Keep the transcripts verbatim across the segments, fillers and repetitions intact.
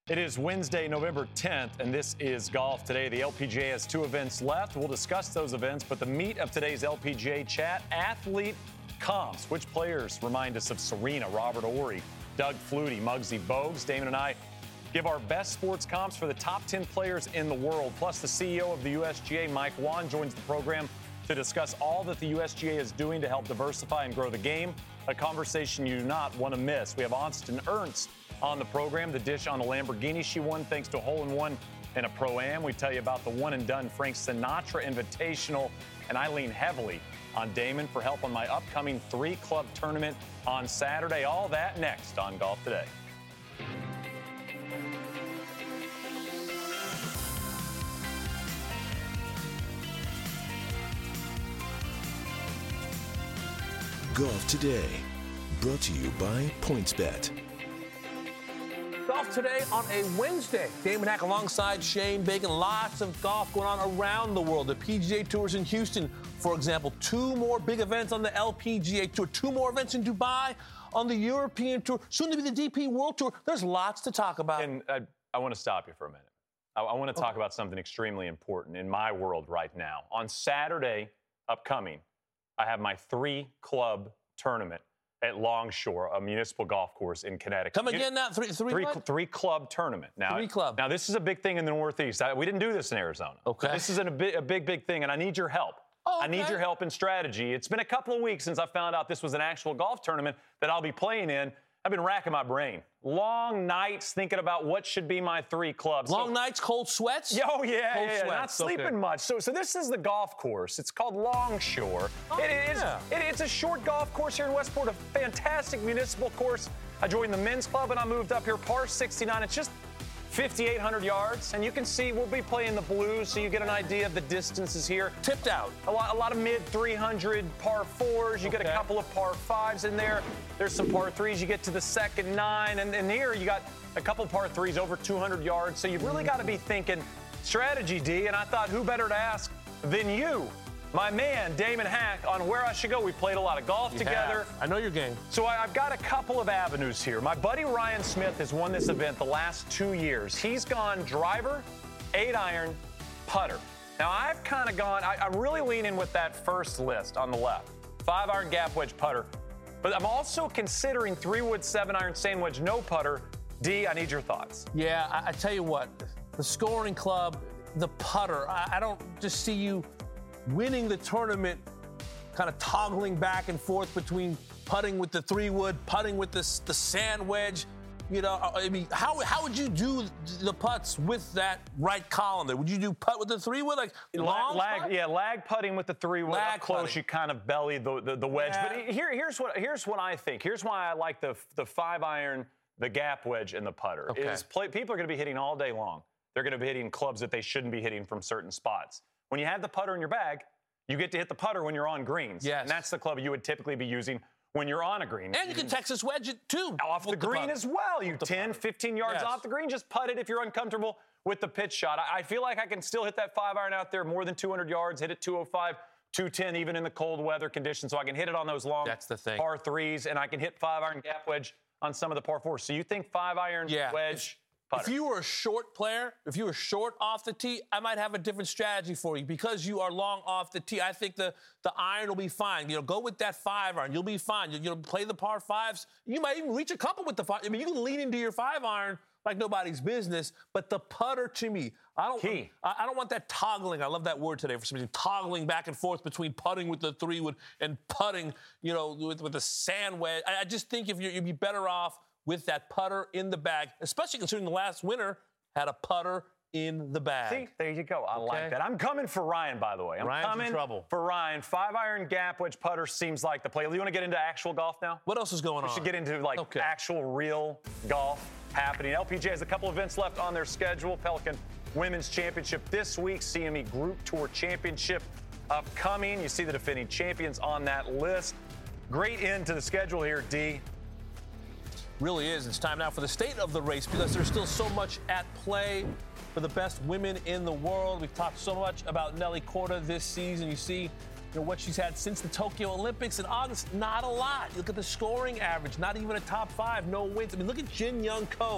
It is Wednesday, November tenth, and this is Golf Today. The L P G A has two events left. We'll discuss those events, but the meat of today's L P G A chat, athlete comps. Which players remind us of Serena, Robert Ory, Doug Flutie, Muggsy Bogues? Damon and I give our best sports comps for the top ten players in the world. Plus, the C E O of the U S G A, Mike Whan, joins the program to discuss all that the U S G A is doing to help diversify and grow the game, a conversation you do not want to miss. We have Austin Ernst on the program, the dish on a Lamborghini she won thanks to a hole-in-one in a Pro-Am. We tell you about the one-and-done Frank Sinatra Invitational, and I lean heavily on Damon for help on my upcoming three-club tournament on Saturday. All that next on Golf Today. Golf Today, brought to you by PointsBet. Golf Today on a Wednesday. Damon Hack alongside Shane Bacon. Lots of golf going on around the world. The P G A Tour's in Houston, for example. Two more big events on the L P G A Tour. Two more events in Dubai on the European Tour. Soon to be the D P World Tour. There's lots to talk about. And I, I want to stop you for a minute. I, I want to talk okay. about something extremely important in my world right now. On Saturday, upcoming, I have my three-club tournament at Longshore, a municipal golf course in Connecticut. Come again now, three, three, three, three club tournament. Now, three club. Now, this is a big thing in the Northeast. I, we didn't do this in Arizona. Okay. This is a big, a big, big thing, and I need your help. Oh, okay. I need your help in strategy. It's been a couple of weeks since I found out this was an actual golf tournament that I'll be playing in. I've been racking my brain. Long nights thinking about what should be my three clubs. Long so, nights, cold sweats? Oh, yeah, cold yeah, sweats. Not sleeping okay. much. So so this is the golf course. It's called Longshore. Oh, it is, yeah. it, it's a short golf course here in Westport, a fantastic municipal course. I joined the men's club and I moved up here, par sixty-nine. It's just fifty-eight hundred yards, and you can see we'll be playing the blues, so you get an idea of the distances here. Tipped out. A lot, a lot of mid three hundred par fours. You okay. get a couple of par fives in there. There's some par threes. You get to the second nine, and, and here you got a couple par threes over two hundred yards. So you've really got to be thinking strategy, D. And I thought, who better to ask than you, my man, Damon Hack, on where I should go. We played a lot of golf you together. Have. I know your game. So I, I've got a couple of avenues here. My buddy Ryan Smith has won this event the last two years. He's gone driver, eight iron, putter. Now I've kind of gone, I, I'm really leaning with that first list on the left. Five iron, gap wedge, putter. But I'm also considering three wood, seven iron, sand wedge, no putter. D, I need your thoughts. Yeah, I, I tell you what, the scoring club, the putter, I, I don't just see you winning the tournament, kind of toggling back and forth between putting with the three wood, putting with the, the sand wedge. You know, I mean, how how would you do the putts with that right column there? Would you do putt with the three wood, like long lag, putt? Yeah, lag putting with the three wood. Lag up close, putting. You kind of belly the the, the wedge. Yeah. But here here's what here's what I think. Here's why I like the the five iron, the gap wedge, and the putter. Okay. Is play, people are going to be hitting all day long. They're going to be hitting clubs that they shouldn't be hitting from certain spots. When you have the putter in your bag, you get to hit the putter when you're on greens. Yes. And that's the club you would typically be using when you're on a green. And you can Texas wedge it, too. Off the green as well. You ten, fifteen yards yes. off the green, just putt it if you're uncomfortable with the pitch shot. I, I feel like I can still hit that five iron out there more than two hundred yards, hit it two oh five, two ten, even in the cold weather conditions. So I can hit it on those long That's the thing. par threes, and I can hit five iron gap wedge on some of the par fours. So you think five iron yeah. wedge, putter. If you were a short player, if you were short off the tee, I might have a different strategy for you. Because you are long off the tee, I think the, the iron will be fine. You know, go with that five iron. You'll be fine. You, you'll play the par fives. You might even reach a couple with the five. I mean, you can lean into your five iron like nobody's business. But the putter, to me, I don't. Key. I, I don't want that toggling. I love that word today for some reason. Toggling back and forth between putting with the three wood and putting, you know, with, with the sand wedge. I, I just think if you're, you'd be better off with that putter in the bag, especially considering the last winner had a putter in the bag. See, there you go. I okay. like that. I'm coming for Ryan, by the way. I'm Ryan's coming in trouble. for Ryan. Five iron gap wedge putter seems like the play. You want to get into actual golf now? What else is going we on? We should get into like okay. actual real golf happening. L P G A has a couple events left on their schedule. Pelican Women's Championship this week. C M E Group Tour Championship upcoming. You see the defending champions on that list. Great end to the schedule here, D. Really is. It's time now for the state of the race because there's still so much at play for the best women in the world. We've talked so much about Nelly Korda this season. You see, you know, what she's had since the Tokyo Olympics in August, not a lot. You look at the scoring average, not even a top five, no wins. I mean, look at Jin Young Ko.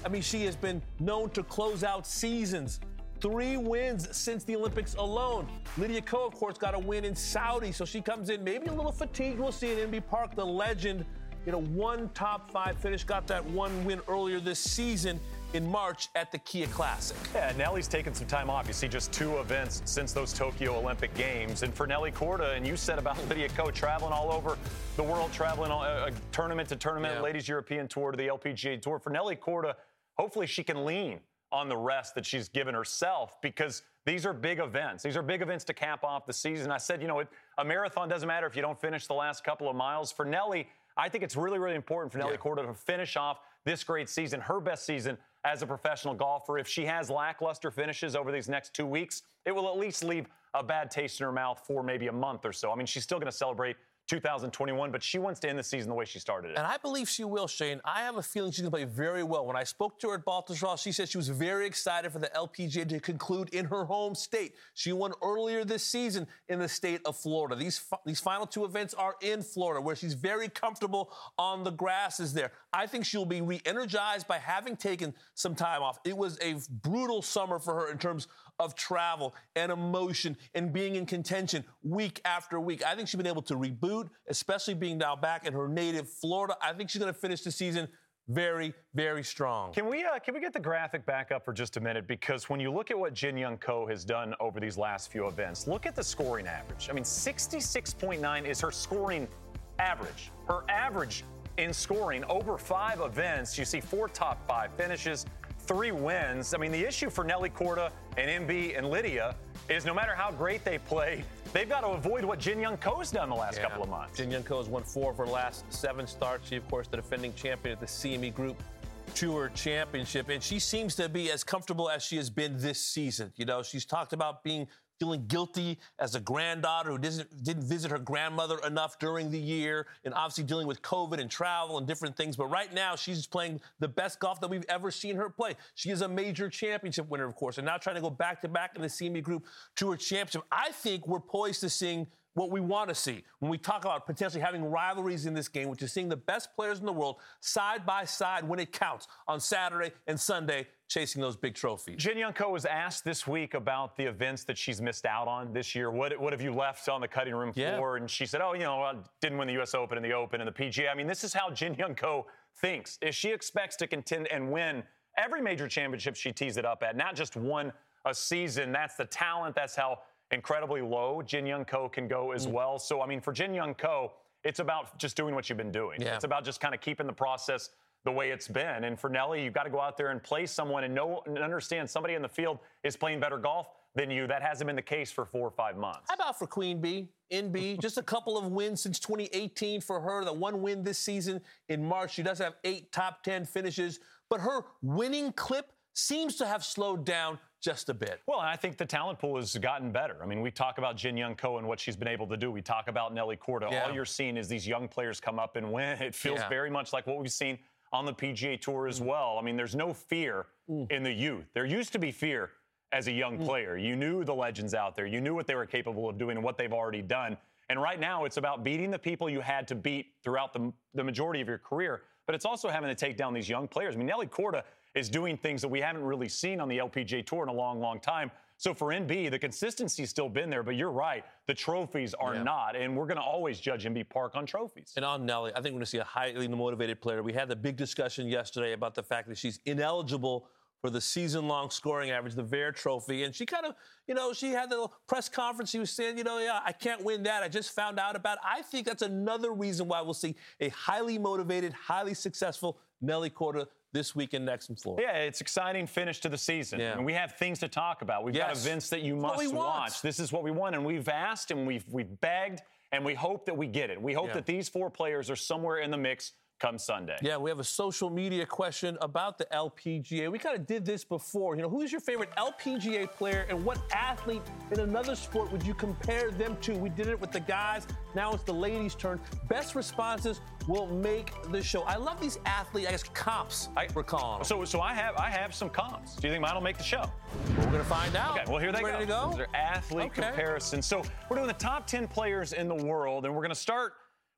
I mean, she has been known to close out seasons. Three wins since the Olympics alone. Lydia Ko, of course, got a win in Saudi, so she comes in maybe a little fatigued. We'll see at Inbee Park. The legend, you know, one top five finish, got that one win earlier this season in March at the Kia Classic. Yeah, Nelly's taken some time off. You see just two events since those Tokyo Olympic Games. And for Nelly Korda, and you said about Lydia Ko traveling all over the world, traveling all, uh, tournament to tournament, yeah. Ladies European Tour to the L P G A Tour. For Nelly Korda, hopefully she can lean on the rest that she's given herself, because these are big events. These are big events to cap off the season. I said, you know, it, a marathon doesn't matter if you don't finish the last couple of miles. For Nelly, I think it's really, really important for Nelly yeah. Korda to finish off this great season, her best season as a professional golfer. If she has lackluster finishes over these next two weeks, it will at least leave a bad taste in her mouth for maybe a month or so. I mean, she's still going to celebrate two thousand twenty-one, but she wants to end the season the way she started it. And I believe she will, Shane. I have a feeling she's going to play very well. When I spoke to her at Baltusrol, she said she was very excited for the L P G A to conclude in her home state. She won earlier this season in the state of Florida. These, these final two events are in Florida, where she's very comfortable on the grasses there. I think she'll be re-energized by having taken some time off. It was a brutal summer for her in terms of travel and emotion and being in contention week after week. I think she's been able to reboot, especially being now back in her native Florida. I think she's going to finish the season very, very strong. Can we uh, can we get the graphic back up for just a minute? Because when you look at what Jin Young Ko has done over these last few events, look at the scoring average. I mean, sixty-six point nine is her scoring average. Her average in scoring over five events. You see four top five finishes, three wins. I mean, the issue for Nelly Korda and Inbee and Lydia is no matter how great they play, they've got to avoid what Jin Young Ko's done the last yeah. couple of months. Jin Young Ko has won four of her last seven starts. She, of course, the defending champion at the C M E Group Tour Championship, and she seems to be as comfortable as she has been this season. You know, she's talked about being feeling guilty as a granddaughter who didn't, didn't visit her grandmother enough during the year, and obviously dealing with COVID and travel and different things. But right now, she's playing the best golf that we've ever seen her play. She is a major championship winner, of course, and now trying to go back-to-back in the C M E Group Tour Championship. I think we're poised to sing what we want to see when we talk about potentially having rivalries in this game, which is seeing the best players in the world side by side when it counts on Saturday and Sunday, chasing those big trophies. Jin Young Ko was asked this week about the events that she's missed out on this year. What, what have you left on the cutting room floor? Yeah. And she said, oh, you know, I didn't win the U S Open and the Open and the P G A. I mean, this is how Jin Young Ko thinks. If she expects to contend and win every major championship she tees it up at, not just one a season, that's the talent. That's how incredibly low Jin Young Ko can go as mm. well. So, I mean, for Jin Young Ko, it's about just doing what you've been doing. Yeah. It's about just kind of keeping the process the way it's been. And for Nelly, you've got to go out there and play someone and know and understand somebody in the field is playing better golf than you. That hasn't been the case for four or five months. How about for Queen Bee, Inbee? Just a couple of wins since twenty eighteen for her. The one win this season in March. She does have eight top ten finishes, but her winning clip seems to have slowed down just a bit. Well, I think the talent pool has gotten better. I mean, we talk about Jin Young Ko and what she's been able to do. We talk about Nelly Korda. Yeah. All you're seeing is these young players come up and win. It feels yeah. very much like what we've seen on the P G A Tour as mm. well. I mean, there's no fear mm. in the youth. There used to be fear as a young mm. player. You knew the legends out there. You knew what they were capable of doing and what they've already done. And right now, it's about beating the people you had to beat throughout the, the majority of your career. But it's also having to take down these young players. I mean, Nelly Korda is doing things that we haven't really seen on the L P G A Tour in a long, long time. So for Inbee, the consistency's still been there, but you're right. The trophies are yeah. not, and we're going to always judge Inbee Park on trophies. And on Nelly, I think we're going to see a highly motivated player. We had the big discussion yesterday about the fact that she's ineligible for the season-long scoring average, the V A R Trophy. And she kind of, you know, she had the little press conference. She was saying, you know, yeah, I can't win that. I just found out about it. I think that's another reason why we'll see a highly motivated, highly successful Nelly Korda this weekend next in Florida. Yeah, it's exciting finish to the season. Yeah. And we have things to talk about. We've yes. got events that you must watch. This is what we want. And we've asked and we've, we've begged, and we hope that we get it. We hope yeah. that these four players are somewhere in the mix come Sunday. Yeah, we have a social media question about the L P G A. We kind of did this before. You know, who's your favorite L P G A player, and what athlete in another sport would you compare them to? We did it with the guys. Now it's the ladies' turn. Best responses will make the show. I love these athlete, I guess, comps I, we're calling them. So, so I have I have some comps. Do you think mine will make the show? We're going to find out. Okay, well, here they ready go. To go? These are athlete okay. comparisons. So we're doing the top ten players in the world, and we're going to start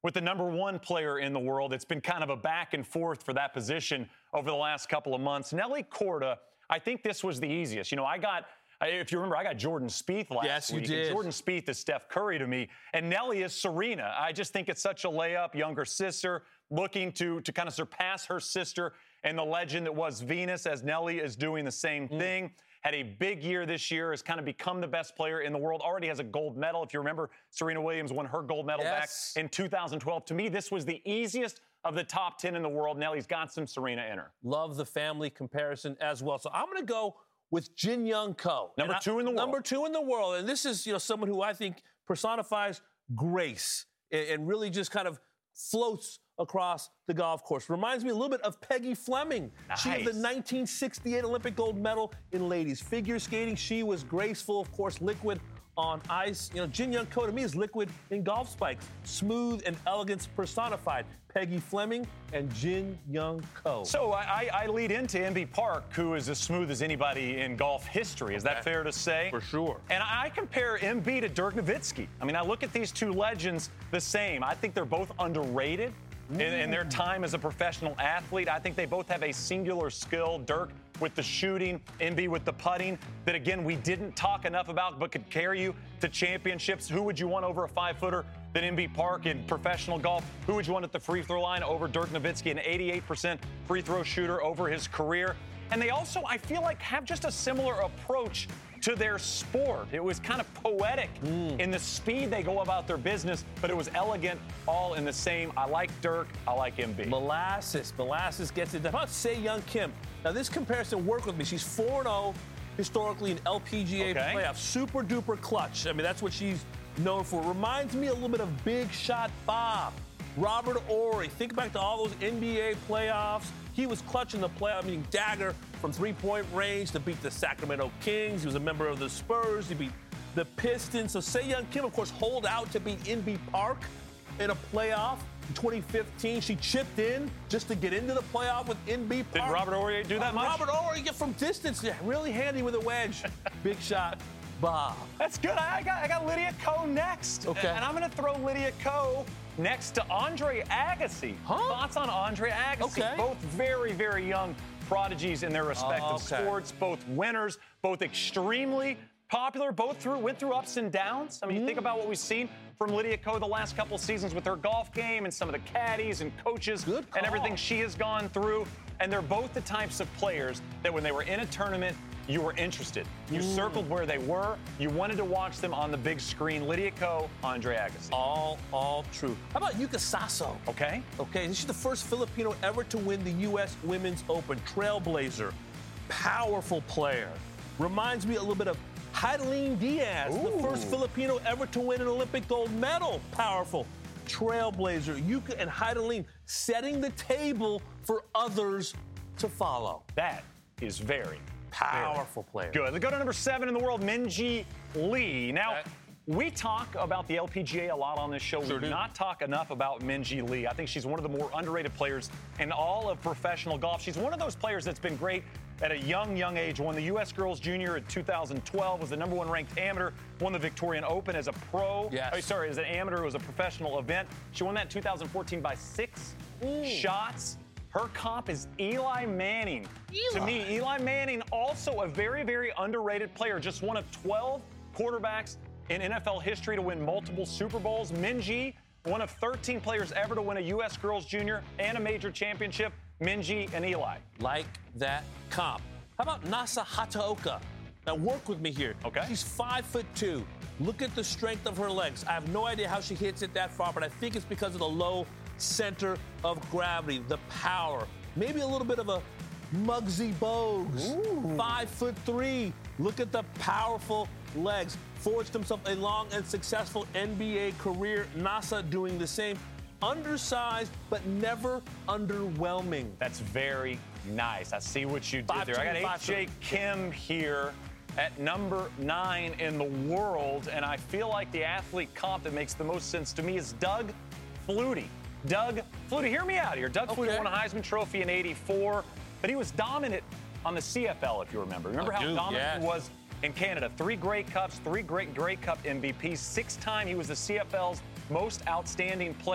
with the number one player in the world. It's been kind of a back and forth for that position over the last couple of months. Nelly Korda, I think this was the easiest. You know, I got, if you remember, I got Jordan Spieth last yes, week. You did. And Jordan Spieth is Steph Curry to me, and Nelly is Serena. I just think it's such a layup. Younger sister looking to, to kind of surpass her sister and the legend that was Venus, as Nelly is doing the same mm. thing. Had a big year this year, has kind of become the best player in the world, already has a gold medal. If you remember, Serena Williams won her gold medal yes. back in two thousand twelve. To me, this was the easiest of the top ten in the world. Nelly's got some Serena in her. Love the family comparison as well. So I'm going to go with Jin Young Ko. Number I, two in the world. Number two in the world. And this is, you know, someone who I think personifies grace and, and really just kind of floats across the golf course. Reminds me a little bit of Peggy Fleming. Nice. She had the nineteen sixty-eight Olympic gold medal in ladies figure skating. She was graceful, of course, liquid on ice. You know, Jin Young Ko to me is liquid in golf spikes. Smooth and elegance personified. Peggy Fleming and Jin Young Ko. So I, I lead into Inbee Park, who is as smooth as anybody in golf history. Is okay. that fair to say? For sure. And I compare Inbee to Dirk Nowitzki. I mean, I look at these two legends the same. I think they're both underrated. In, in their time as a professional athlete. I think they both have a singular skill. Dirk with the shooting, Inbee with the putting, that again, we didn't talk enough about, but could carry you to championships. Who would you want over a five-footer than Inbee Park in professional golf? Who would you want at the free throw line over Dirk Nowitzki, an eighty-eight percent free throw shooter over his career? And they also, I feel like, have just a similar approach to their sport. It was kind of poetic mm. in the speed they go about their business, but it was elegant, all in the same. I like Dirk, I like Inbee. Molasses, Molasses gets it done. How about Sei Young Kim? Now, this comparison worked with me. She's four and oh historically in L P G A okay. playoffs. Super duper clutch. I mean, that's what she's known for. Reminds me a little bit of Big Shot Bob. Robert Ory. Think back to all those N B A playoffs. He was clutching the playoff, I mean, dagger from three-point range to beat the Sacramento Kings. He was a member of the Spurs. He beat the Pistons. So Sei Young Kim, of course, holed out to beat Inbee Park in a playoff. In twenty fifteen, she chipped in just to get into the playoff with Inbee Park. Did Robert Ory do that uh, much? Robert Ory get from distance. Yeah, really handy with a wedge. Big shot. Bob. That's good. I got, I got Lydia Ko next. Okay. And I'm going to throw Lydia Ko next to Andre Agassi. Huh? Thoughts on Andre Agassi? Okay. Both very, very young prodigies in their respective oh, okay. sports, both winners, both extremely popular, both through went through ups and downs. I mean, mm. you think about what we've seen from Lydia Ko the last couple seasons with her golf game and some of the caddies and coaches Good call. and everything she has gone through. And they're both the types of players that when they were in a tournament, you were interested. You mm. circled where they were. You wanted to watch them on the big screen. Lydia Ko, Andre Agassi. All, all true. How about Yuka Saso? Okay. Okay, this is the first Filipino ever to win the U S Women's Open. Trailblazer. Powerful player. Reminds me a little bit of Heidelin Diaz, Ooh. the first Filipino ever to win an Olympic gold medal. Powerful. Trailblazer. Yuka and Heidelin setting the table for others to follow. That is very Powerful player. Good. Let's go to number seven in the world, Minjee Lee. Now, okay. we talk about the L P G A a lot on this show. Sure we do do. not talk enough about Minjee Lee. I think she's one of the more underrated players in all of professional golf. She's one of those players that's been great at a young, young age. Won the U S Girls Junior in two thousand twelve, was the number one ranked amateur, won the Victorian Open as a pro. Yes. Oh, sorry, as an amateur, it was a professional event. She won that in two thousand fourteen by six mm. shots. Her comp is Eli Manning. Eli. To me, Eli Manning, also a very, very underrated player. Just one of twelve quarterbacks in N F L history to win multiple Super Bowls. Minjee, one of thirteen players ever to win a U S Girls Junior and a major championship. Minjee and Eli. Like that comp. How about Nasa Hataoka? Now work with me here. Okay. She's five foot two. Look at the strength of her legs. I have no idea how she hits it that far, but I think it's because of the low center of gravity, the power. Maybe a little bit of a Muggsy Bogues. Ooh. Five foot three. Look at the powerful legs. Forged himself a long and successful N B A career. Nasa doing the same. Undersized, but never underwhelming. That's very nice. I see what you did there. I got H J Kim here at number nine in the world, and I feel like the athlete comp that makes the most sense to me is Doug Flutie. Doug Flutie, hear me out here. Doug okay. Flutie won a Heisman Trophy in eighty-four, but he was dominant on the C F L, if you remember. Remember oh, how dude, dominant yes. he was in Canada? Three Grey Cups, three great Grey Cup M V Ps, six-time he was the C F L's most outstanding player.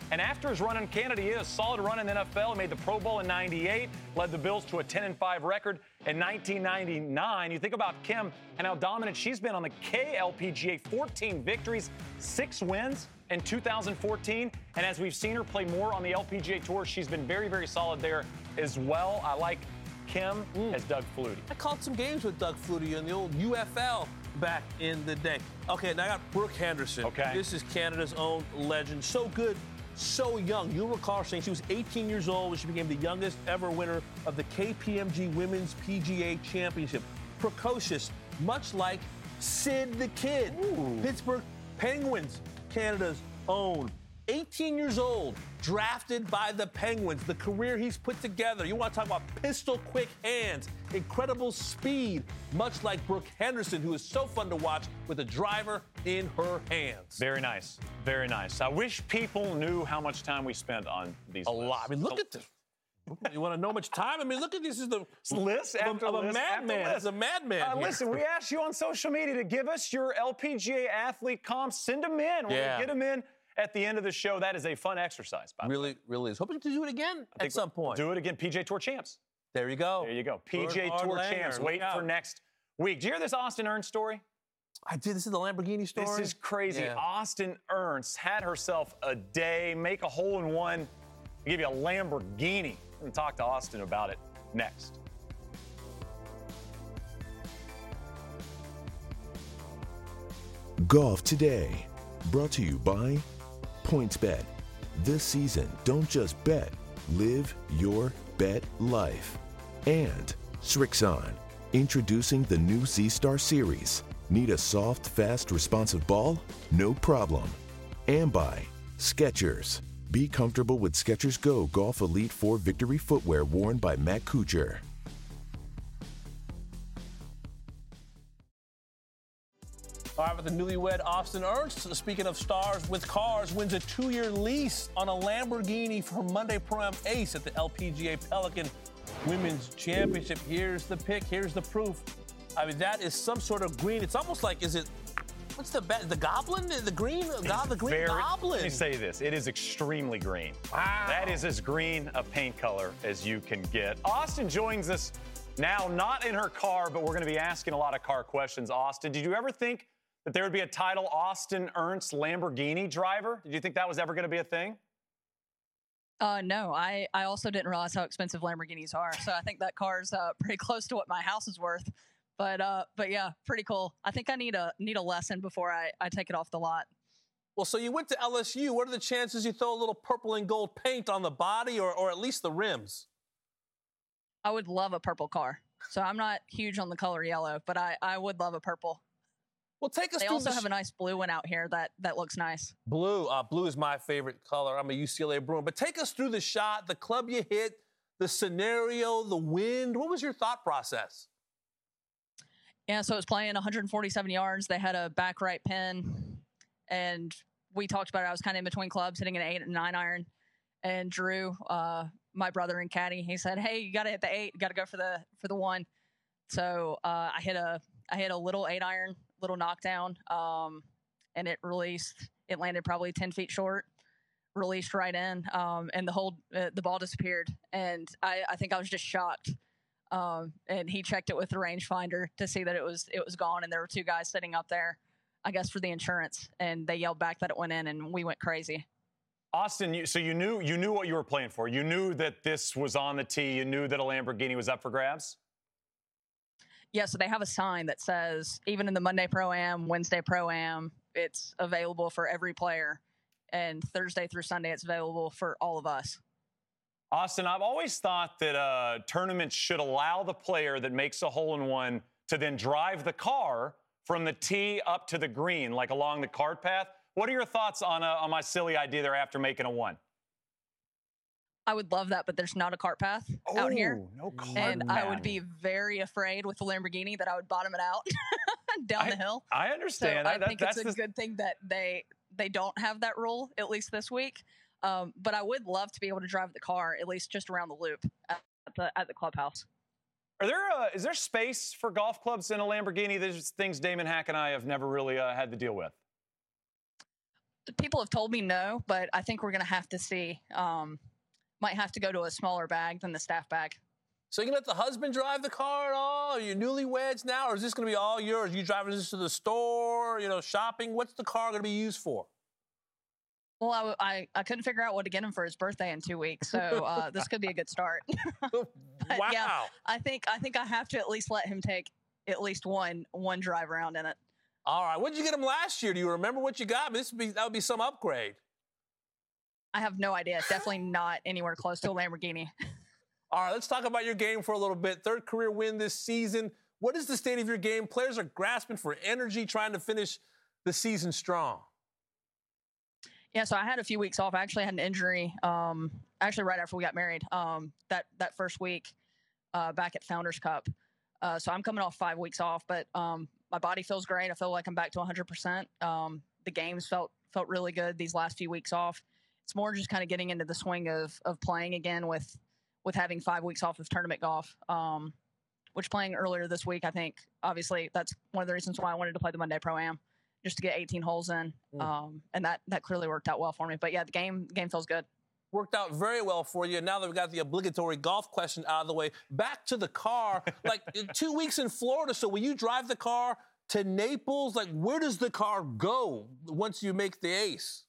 And after his run in Canada, he had a solid run in the N F L. He made the Pro Bowl in ninety-eight, led the Bills to a ten and five record in nineteen ninety-nine. You think about Kim and how dominant she's been on the K L P G A, fourteen victories, six wins in two thousand fourteen. And as we've seen her play more on the L P G A Tour, she's been very, very solid there as well. I like Kim mm. as Doug Flutie. I called some games with Doug Flutie in the old U F L back in the day. Okay, now I got Brooke Henderson. Okay. This is Canada's own legend. So good, so young. You'll recall saying she was eighteen years old when she became the youngest ever winner of the K P M G Women's P G A Championship. Precocious, much like Sid the Kid. Ooh. Pittsburgh Penguins, Canada's own. eighteen years old, drafted by the Penguins. The career he's put together. You want to talk about pistol-quick hands, incredible speed, much like Brooke Henderson, who is so fun to watch with a driver in her hands. Very nice. Very nice. I wish people knew how much time we spent on these A lists. lot. I mean, look at this. You want to know how much time? I mean, look at this. This is the list of, after of list a madman. It's a madman. Uh, listen, we asked you on social media to give us your L P G A athlete comps. Send them in. We're yeah. going to get them in at the end of the show. That is a fun exercise, by the way. Really, really is. Hoping to do it again at some point. Do it again. P G A Tour champs. There you go. There you go. P G A Tour champs. Wait for next week. Do you hear this Austin Ernst story? I did. This is the Lamborghini story? This is crazy. Yeah. Austin Ernst had herself a day, make a hole in one, give you a Lamborghini. And talk to Austin about it next. Golf Today, brought to you by PointsBet. This season, don't just bet, live your bet life. And Srixon, introducing the new Z-Star Series. Need a soft, fast, responsive ball? No problem. And by Skechers. Be comfortable with Skechers Go Golf Elite four Victory footwear worn by Matt Kuchar. All right, with the newlywed Austin Ernst, speaking of stars with cars, wins a two-year lease on a Lamborghini for Monday Pro-Am ace at the L P G A Pelican Women's Championship. Here's the pick. Here's the proof. I mean, that is some sort of green. It's almost like, is it, what's the bet? The goblin? The green? God, the green Very, goblin. Let me say this. It is extremely green. Wow. That is as green a paint color as you can get. Austin joins us now, not in her car, but we're going to be asking a lot of car questions. Austin, did you ever think that there would be a title Austin Ernst Lamborghini driver? Did you think that was ever going to be a thing? Uh, no, I, I also didn't realize how expensive Lamborghinis are. So I think that car's uh, pretty close to what my house is worth. But uh, but yeah, pretty cool. I think I need a need a lesson before I, I take it off the lot. Well, so you went to L S U. What are the chances you throw a little purple and gold paint on the body or, or at least the rims? I would love a purple car. So I'm not huge on the color yellow, but I, I would love a purple. Well, take us They through also the have sh- a nice blue one out here that, that looks nice. Blue. Uh, blue is my favorite color. I'm a U C L A Bruin. But take us through the shot, the club you hit, the scenario, the wind. What was your thought process? Yeah, so it was playing one hundred forty-seven yards. They had a back right pin, and we talked about it. I was kind of in between clubs, hitting an eight and nine iron. And Drew, uh, my brother and caddy, he said, "Hey, you got to hit the eight. You got to go for the for the one." So uh, I hit a I hit a little eight iron, little knockdown, um, and it released. It landed probably ten feet short, released right in, um, and the whole uh, the ball disappeared. And I, I think I was just shocked. Um, and he checked it with the rangefinder to see that it was it was gone, and there were two guys sitting up there, I guess for the insurance, and they yelled back that it went in, and we went crazy. Austin, you, so you knew you knew what you were playing for. You knew that this was on the tee. You knew that a Lamborghini was up for grabs. Yeah, so they have a sign that says even in the Monday Pro-Am, Wednesday Pro-Am, it's available for every player, and Thursday through Sunday, it's available for all of us. Austin, I've always thought that uh, tournaments should allow the player that makes a hole-in-one to then drive the car from the tee up to the green, like along the cart path. What are your thoughts on, uh, on my silly idea there after making a one? I would love that, but there's not a cart path oh, out here. No cart and path. I would be very afraid with the Lamborghini that I would bottom it out down I, the hill. I understand. So I, I think that, it's a the... good thing that they they don't have that rule, at least this week. Um, but I would love to be able to drive the car, at least just around the loop at the at the clubhouse. Are there uh, is there space for golf clubs in a Lamborghini? There's things Damon Hack and I have never really uh, had to deal with. People have told me no, but I think we're going to have to see. Um, might have to go to a smaller bag than the staff bag. So you can let the husband drive the car at all? Are you newlyweds now, or is this going to be all yours? You driving this to the store, you know, shopping? What's the car going to be used for? Well, I, I, I couldn't figure out what to get him for his birthday in two weeks, so uh, this could be a good start. Wow. Yeah, I think I think I have to at least let him take at least one one drive around in it. All right. What did you get him last year? Do you remember what you got? This would be, that would be some upgrade. I have no idea. Definitely not anywhere close to a Lamborghini. All right, let's talk about your game for a little bit. Third career win this season. What is the state of your game? Players are grasping for energy, trying to finish the season strong. Yeah, so I had a few weeks off. I actually had an injury, um, actually right after we got married, um, that, that first week uh, back at Founders Cup. Uh, so I'm coming off five weeks off, but um, my body feels great. I feel like I'm back to one hundred percent. Um, the games felt felt really good these last few weeks off. It's more just kind of getting into the swing of of playing again with with having five weeks off of tournament golf, um, which playing earlier this week, I think, obviously, that's one of the reasons why I wanted to play the Monday Pro-Am, just to get eighteen holes in. Mm. Um, and that that clearly worked out well for me. But, yeah, the game the game feels good. Worked out very well for you. Now that we got the obligatory golf question out of the way, back to the car. Like, two weeks in Florida, so when you drive the car to Naples, like, where does the car go once you make the ace?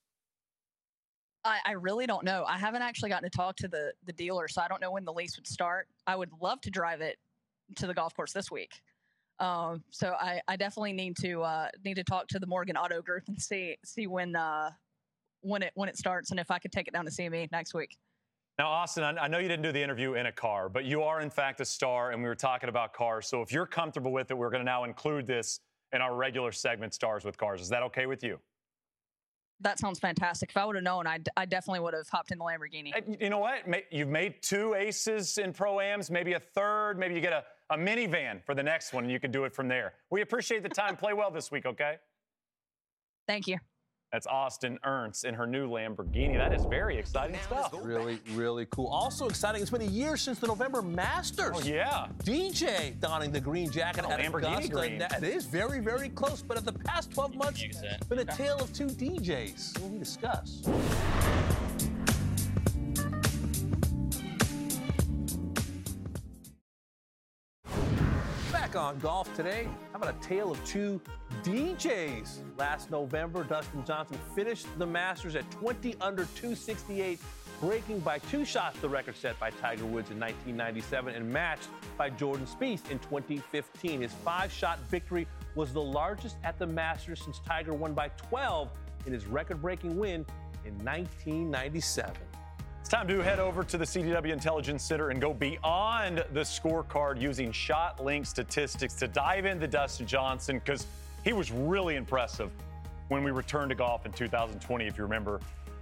I, I really don't know. I haven't actually gotten to talk to the, the dealer, so I don't know when the lease would start. I would love to drive it to the golf course this week. Um, so I, I definitely need to uh, need to talk to the Morgan Auto Group and see see when uh, when it when it starts and if I could take it down to C M E next week. Now, Austin, I know you didn't do the interview in a car, but you are, in fact, a star, and we were talking about cars. So if you're comfortable with it, we're going to now include this in our regular segment, Stars with Cars. Is that okay with you? That sounds fantastic. If I would have known, I, I definitely would have hopped in the Lamborghini. You know what? You've made two aces in Pro-Ams, maybe a third. Maybe you get a, a minivan for the next one, and you can do it from there. We appreciate the time. Play well this week, okay? Thank you. That's Austin Ernst in her new Lamborghini. That is very exciting stuff. Really, really cool. Also exciting, it's been a year since the November Masters. Oh, yeah. D J donning the green jacket oh, at Lamborghini Augusta. green. It is very, very close, but at the past twelve months, it's been a tale of two D Js. Will we discuss? Back on golf today, how about a tale of two D Js? Last November, Dustin Johnson finished the Masters at twenty under two sixty-eight, breaking by two shots the record set by Tiger Woods in nineteen ninety-seven and matched by Jordan Spieth in twenty fifteen. His five-shot victory was the largest at the Masters since Tiger won by twelve in his record-breaking win in nineteen ninety-seven. It's time to head over to the C D W Intelligence Center and go beyond the scorecard using ShotLink statistics to dive into Dustin Johnson, because he was really impressive when we returned to golf in two thousand twenty. If you remember,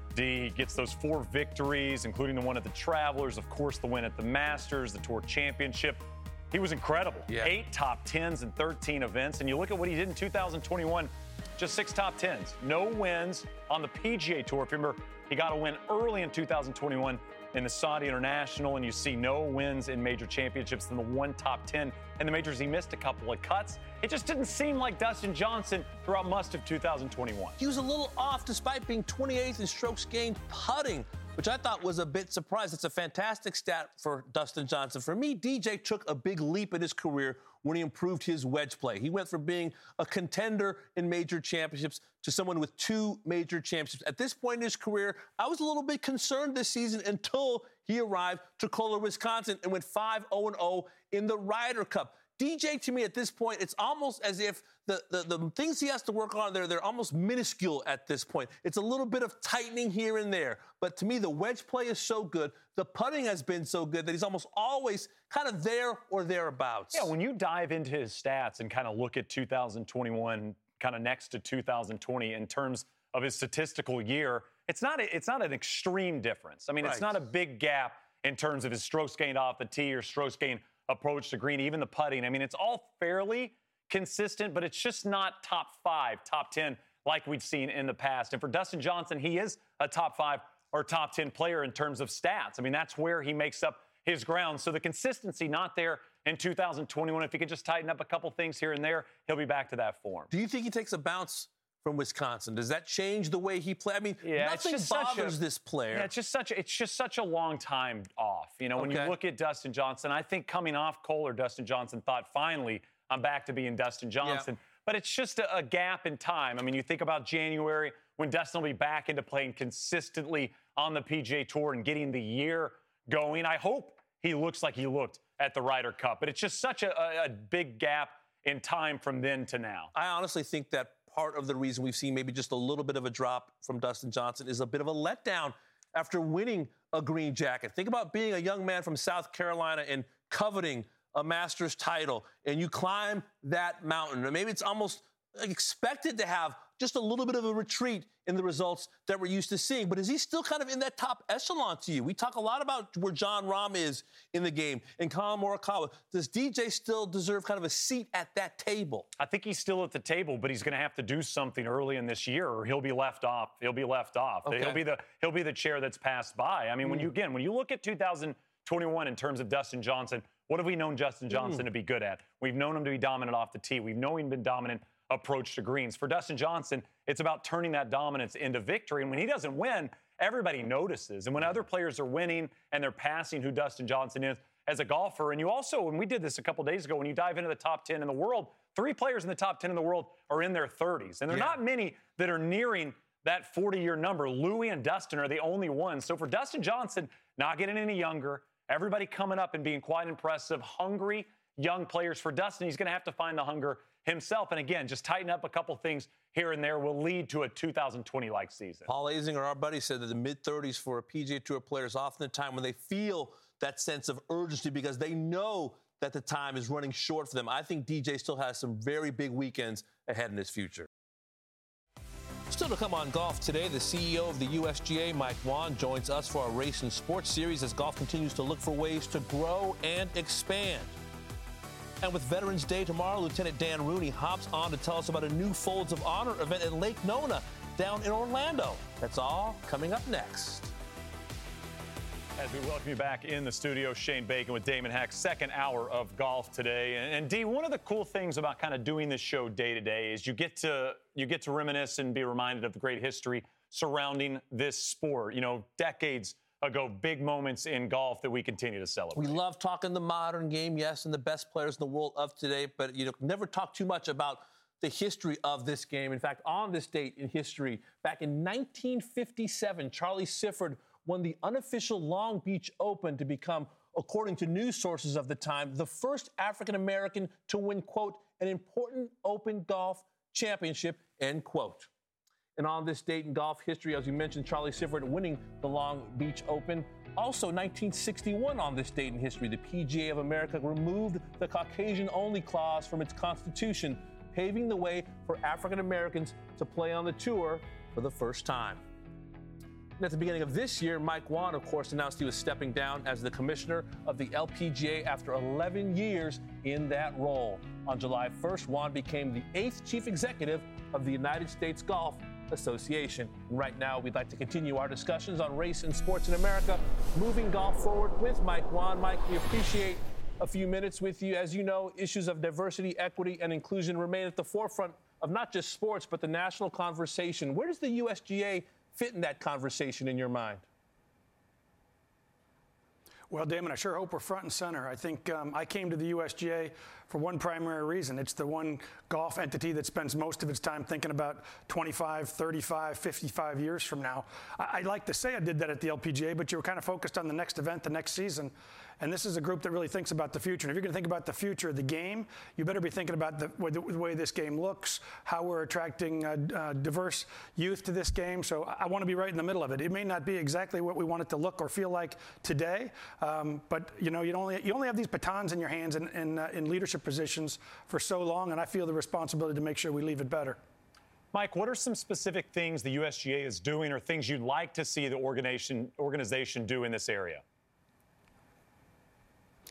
D gets those four victories, including the one at the Travelers, of course, the win at the Masters, the Tour Championship. He was incredible. Yeah. Eight top tens in thirteen events. And you look at what he did in two thousand twenty-one, just six top tens. No wins on the P G A Tour. If you remember, he got a win early in two thousand twenty-one in the Saudi International, and you see no wins in major championships than the one top ten. In the majors, he missed a couple of cuts. It just didn't seem like Dustin Johnson throughout most of two thousand twenty-one. He was a little off despite being twenty-eighth in strokes gained putting, which I thought was a bit surprised. It's a fantastic stat for Dustin Johnson. For me, D J took a big leap in his career when he improved his wedge play. He went from being a contender in major championships to someone with two major championships. At this point in his career, I was a little bit concerned this season until he arrived to Kohler, Wisconsin, and went five oh and oh in the Ryder Cup. D J, to me, at this point, it's almost as if the, the, the things he has to work on, they're, they're almost minuscule at this point. It's a little bit of tightening here and there. But to me, the wedge play is so good. The putting has been so good that he's almost always kind of there or thereabouts. Yeah, when you dive into his stats and kind of look at two thousand twenty-one kind of next to two thousand twenty in terms of his statistical year, it's not a, it's not an extreme difference. I mean, right. It's not a big gap in terms of his strokes gained off the tee or strokes gained approach to green, even the putting. I mean, it's all fairly consistent, but it's just not top five, top ten like we've seen in the past. And for Dustin Johnson, he is a top five or top ten player in terms of stats. I mean, that's where he makes up his ground. So the consistency not there in two thousand twenty-one. If he can just tighten up a couple things here and there, he'll be back to that form. Do you think he takes a bounce from Wisconsin. Does that change the way he plays? I mean, yeah, nothing it's just bothers a, this player. Yeah, it's just such a, it's just such a long time off. You know, when okay. you look at Dustin Johnson, I think coming off Kohler, Dustin Johnson thought, finally, I'm back to being Dustin Johnson. Yeah. But it's just a, a gap in time. I mean, you think about January when Dustin will be back into playing consistently on the P G A Tour and getting the year going. I hope he looks like he looked at the Ryder Cup. But it's just such a, a, a big gap in time from then to now. I honestly think that part of the reason we've seen maybe just a little bit of a drop from Dustin Johnson is a bit of a letdown after winning a green jacket. Think about being a young man from South Carolina and coveting a Masters title, and you climb that mountain. Or maybe it's almost expected to have just a little bit of a retreat in the results that we're used to seeing. But is he still kind of in that top echelon to you? We talk a lot about where Jon Rahm is in the game and Collin Morikawa. Does D J still deserve kind of a seat at that table? I think he's still at the table, but he's going to have to do something early in this year, or he'll be left off. He'll be left off. Okay. He'll be the he'll be the chair that's passed by. I mean, mm. when you again when you look at two thousand twenty-one in terms of Dustin Johnson, what have we known Dustin Johnson mm. to be good at? We've known him to be dominant off the tee. We've known him to be dominant approach to greens. For Dustin Johnson, it's about turning that dominance into victory. And when he doesn't win, everybody notices. And when other players are winning and they're passing who Dustin Johnson is as a golfer, and you also, when we did this a couple days ago, when you dive into the top ten in the world, three players in the top ten in the world are in their thirties. And there are yeah. not many that are nearing that forty-year number. Louis and Dustin are the only ones. So for Dustin Johnson, not getting any younger, everybody coming up and being quite impressive, hungry young players. For Dustin, he's going to have to find the hunger himself. And again, just tighten up a couple things here and there will lead to a two thousand twenty-like season. Paul Azinger, our buddy, said that the mid-thirties for a P G A Tour player is often the time when they feel that sense of urgency because they know that the time is running short for them. I think D J still has some very big weekends ahead in his future. Still to come on Golf Today, the C E O of the U S G A, Mike Whan, joins us for our Race and Sports series as golf continues to look for ways to grow and expand. And with Veterans Day tomorrow, Lieutenant Dan Rooney hops on to tell us about a new Folds of Honor event at Lake Nona down in Orlando. That's all coming up next. As we welcome you back in the studio, Shane Bacon with Damon Hack, second hour of Golf Today. And, and D, one of the cool things about kind of doing this show day to day is you get to you get to reminisce and be reminded of the great history surrounding this sport. You know, decades ago, big moments in golf that we continue to celebrate. We love talking the modern game, yes, and the best players in the world of today, but you know, never talk too much about the history of this game. In fact, on this date in history, back in nineteen fifty-seven, Charlie Sifford won the unofficial Long Beach Open to become, according to news sources of the time, the first African-American to win, quote, an important open golf championship, end quote. And on this date in golf history, as you mentioned, Charlie Sifford winning the Long Beach Open. Also, nineteen sixty-one on this date in history, the P G A of America removed the Caucasian-only clause from its constitution, paving the way for African Americans to play on the tour for the first time. And at the beginning of this year, Mike Whan, of course, announced he was stepping down as the commissioner of the L P G A after eleven years in that role. On July first, Whan became the eighth chief executive of the United States Golf Association. And right now, we'd like to continue our discussions on race and sports in America, moving golf forward with Mike Whan. Mike, we appreciate a few minutes with you. As you know, issues of diversity, equity, and inclusion remain at the forefront of not just sports, but the national conversation. Where does the U S G A fit in that conversation in your mind? Well, Damon, I sure hope we're front and center. I think um, I came to the U S G A for one primary reason. It's the one golf entity that spends most of its time thinking about twenty-five, thirty-five, fifty-five years from now. I- I'd like to say I did that at the L P G A, but you were kind of focused on the next event, the next season. And this is a group that really thinks about the future. And if you're going to think about the future of the game, you better be thinking about the, the, the way this game looks, how we're attracting uh, uh, diverse youth to this game. So I, I want to be right in the middle of it. It may not be exactly what we want it to look or feel like today, um, but you know, you only you only have these batons in your hands in in, uh, in leadership positions for so long, and I feel the responsibility to make sure we leave it better. Mike, what are some specific things the U S G A is doing or things you'd like to see the organization organization do in this area?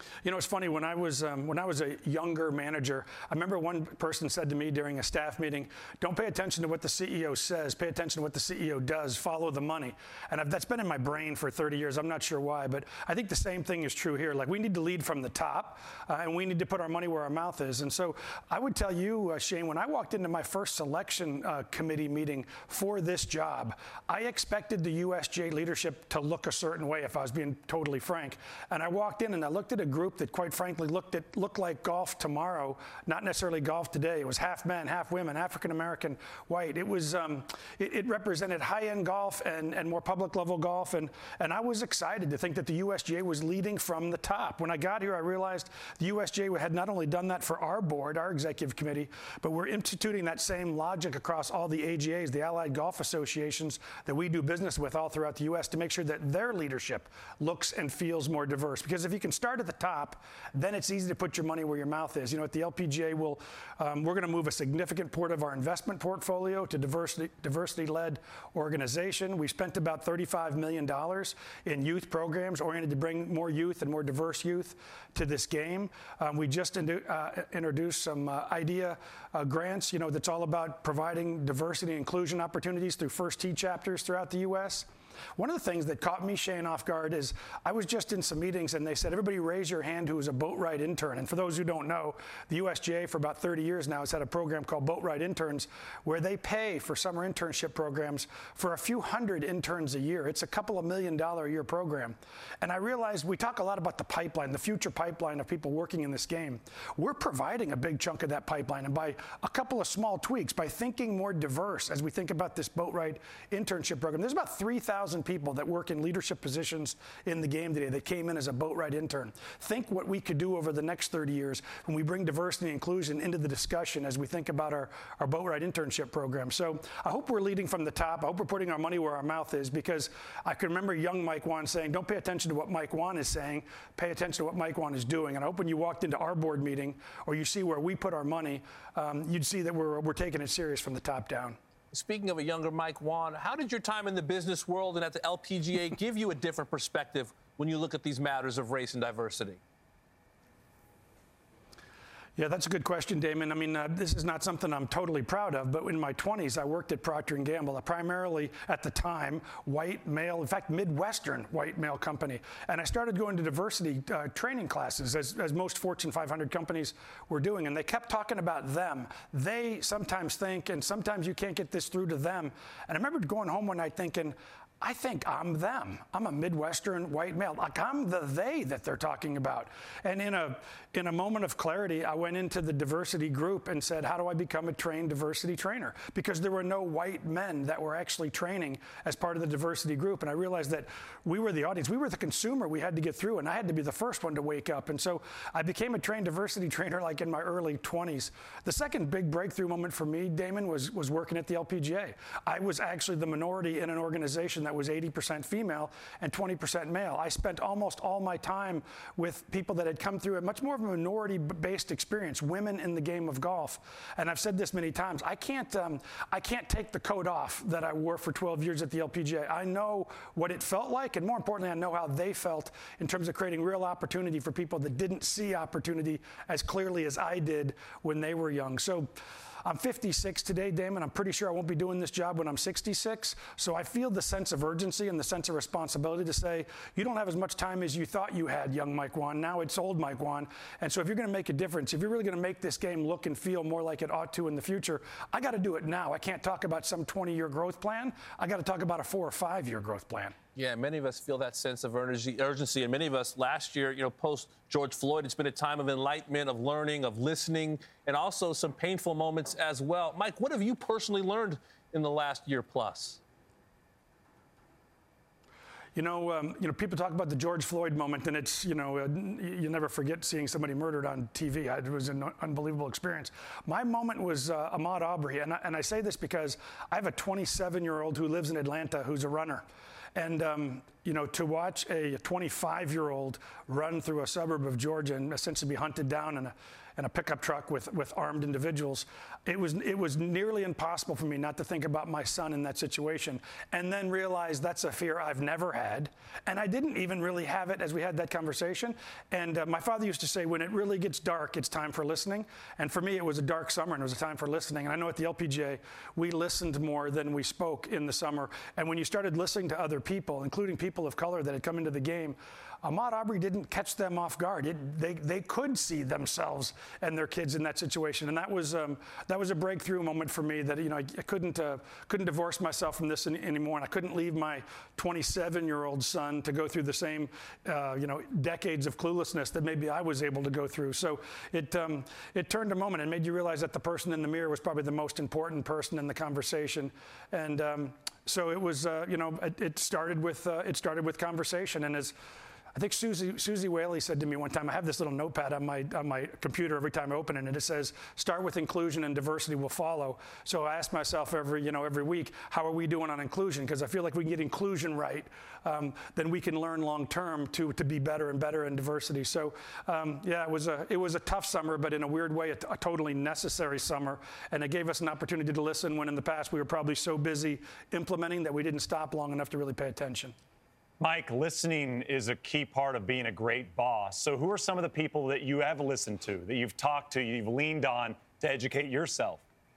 You know, it's funny, when I was um, when I was a younger manager, I remember one person said to me during a staff meeting, don't pay attention to what the C E O says, pay attention to what the C E O does, follow the money. And I've, that's been in my brain for thirty years. I'm not sure why, but I think the same thing is true here. Like, we need to lead from the top, uh, and we need to put our money where our mouth is. And so I would tell you, uh, Shane, when I walked into my first selection uh, committee meeting for this job, I expected the U S J leadership to look a certain way, if I was being totally frank. And I walked in and I looked at a group that, quite frankly, looked at looked like golf tomorrow, not necessarily golf today. It was half men, half women, African American, white. It was um, it, it represented high-end golf and, and more public level golf, and and I was excited to think that the U S G A was leading from the top. When I got here, I realized the U S G A had not only done that for our board, our executive committee, but we're instituting that same logic across all the A G As, the Allied Golf Associations that we do business with all throughout the U S, to make sure that their leadership looks and feels more diverse. Because if you can start at the top, then it's easy to put your money where your mouth is. You know, at the L P G A, we'll, um, we're going to move a significant part of our investment portfolio to diversity, diversity-led organization. We spent about thirty-five million dollars in youth programs oriented to bring more youth and more diverse youth to this game. Um, we just indu- uh, introduced some uh, IDEA uh, grants, you know, that's all about providing diversity and inclusion opportunities through First Tee chapters throughout the U S. One of the things that caught me, Shane, off guard is I was just in some meetings and they said, everybody raise your hand who is a boat ride intern. And for those who don't know, the U S G A for about thirty years now has had a program called Boat Ride Interns, where they pay for summer internship programs for a few hundred interns a year. It's a couple of million dollar a year program. And I realized we talk a lot about the pipeline, the future pipeline of people working in this game. We're providing a big chunk of that pipeline. And by a couple of small tweaks, by thinking more diverse as we think about this Boat Ride Internship program, there's about three thousand people that work in leadership positions in the game today that came in as a boat ride intern. Think what we could do over the next thirty years when we bring diversity and inclusion into the discussion as we think about our, our boat ride internship program. So I hope we're leading from the top. I hope we're putting our money where our mouth is, because I can remember young Mike Whan saying, don't pay attention to what Mike Whan is saying, pay attention to what Mike Whan is doing. And I hope when you walked into our board meeting or you see where we put our money, um, you'd see that we're, we're taking it serious from the top down. Speaking of a younger Mike Whan, how did your time in the business world and at the L P G A give you a different perspective when you look at these matters of race and diversity? Yeah, that's a good question, Damon. I mean, uh, this is not something I'm totally proud of, but in my twenties, I worked at Procter and Gamble, a primarily, at the time, white male, in fact, Midwestern white male company. And I started going to diversity uh, training classes, as, as most Fortune five hundred companies were doing, and they kept talking about them. They sometimes think, and sometimes you can't get this through to them. And I remember going home one night thinking, I think I'm them. I'm a Midwestern white male. Like, I'm the they that they're talking about. And in a in a moment of clarity, I went into the diversity group and said, how do I become a trained diversity trainer? Because there were no white men that were actually training as part of the diversity group. And I realized that we were the audience. We were the consumer we had to get through, and I had to be the first one to wake up. And so I became a trained diversity trainer like in my early twenties. The second big breakthrough moment for me, Damon, was, was working at the L P G A. I was actually the minority in an organization that was eighty percent female and twenty percent male. I spent almost all my time with people that had come through a much more of a minority-based experience, women in the game of golf. And I've said this many times, I can't, um, I can't take the coat off that I wore for twelve years at the L P G A. I know what it felt like, and more importantly, I know how they felt in terms of creating real opportunity for people that didn't see opportunity as clearly as I did when they were young. So I'm fifty-six today, Damon. I'm pretty sure I won't be doing this job when I'm sixty-six. So I feel the sense of urgency and the sense of responsibility to say, you don't have as much time as you thought you had, young Mike Whan. Now it's old Mike Whan. And so if you're going to make a difference, if you're really going to make this game look and feel more like it ought to in the future, I got to do it now. I can't talk about some twenty-year growth plan. I got to talk about a four or five-year growth plan. Yeah, many of us feel that sense of urgency, and many of us last year, you know, post George Floyd, it's been a time of enlightenment, of learning, of listening, and also some painful moments as well. Mike, what have you personally learned in the last year plus? You know, um, you know, people talk about the George Floyd moment, and it's, you know, uh, you never forget seeing somebody murdered on T V. It was an unbelievable experience. My moment was uh, Ahmaud Arbery, and I, and I say this because I have a twenty-seven-year-old who lives in Atlanta who's a runner. And, um, you know, to watch a twenty-five-year-old run through a suburb of Georgia and essentially be hunted down in a, and a pickup truck with, with armed individuals. It was, it was nearly impossible for me not to think about my son in that situation, and then realize that's a fear I've never had. And I didn't even really have it as we had that conversation. And uh, my father used to say, when it really gets dark, it's time for listening. And for me, it was a dark summer, and it was a time for listening. And I know at the L P G A, we listened more than we spoke in the summer. And when you started listening to other people, including people of color that had come into the game, Ahmaud Arbery didn't catch them off guard. It, they, they could see themselves and their kids in that situation. And that was, um, that was a breakthrough moment for me that, you know, I, I couldn't, uh, couldn't divorce myself from this any, anymore. And I couldn't leave my twenty-seven-year-old son to go through the same, uh, you know, decades of cluelessness that maybe I was able to go through. So it, um, it turned a moment and made you realize that the person in the mirror was probably the most important person in the conversation. And um, so it was, uh, you know, it, it started with, uh, it started with conversation. And as I think Susie, Susie Whaley said to me one time, I have this little notepad on my, on my computer every time I open it, and it says, start with inclusion and diversity will follow. So I ask myself every, you know, every week, how are we doing on inclusion? Because I feel like we can get inclusion right, um, then we can learn long term to, to be better and better in diversity. So um, yeah, it was, a, it was a tough summer, but in a weird way, a, a totally necessary summer. And it gave us an opportunity to listen when in the past we were probably so busy implementing that we didn't stop long enough to really pay attention. Mike, listening is a key part of being a great boss. So who are some of the people that you have listened to, that you've talked to, you've leaned on to educate yourself?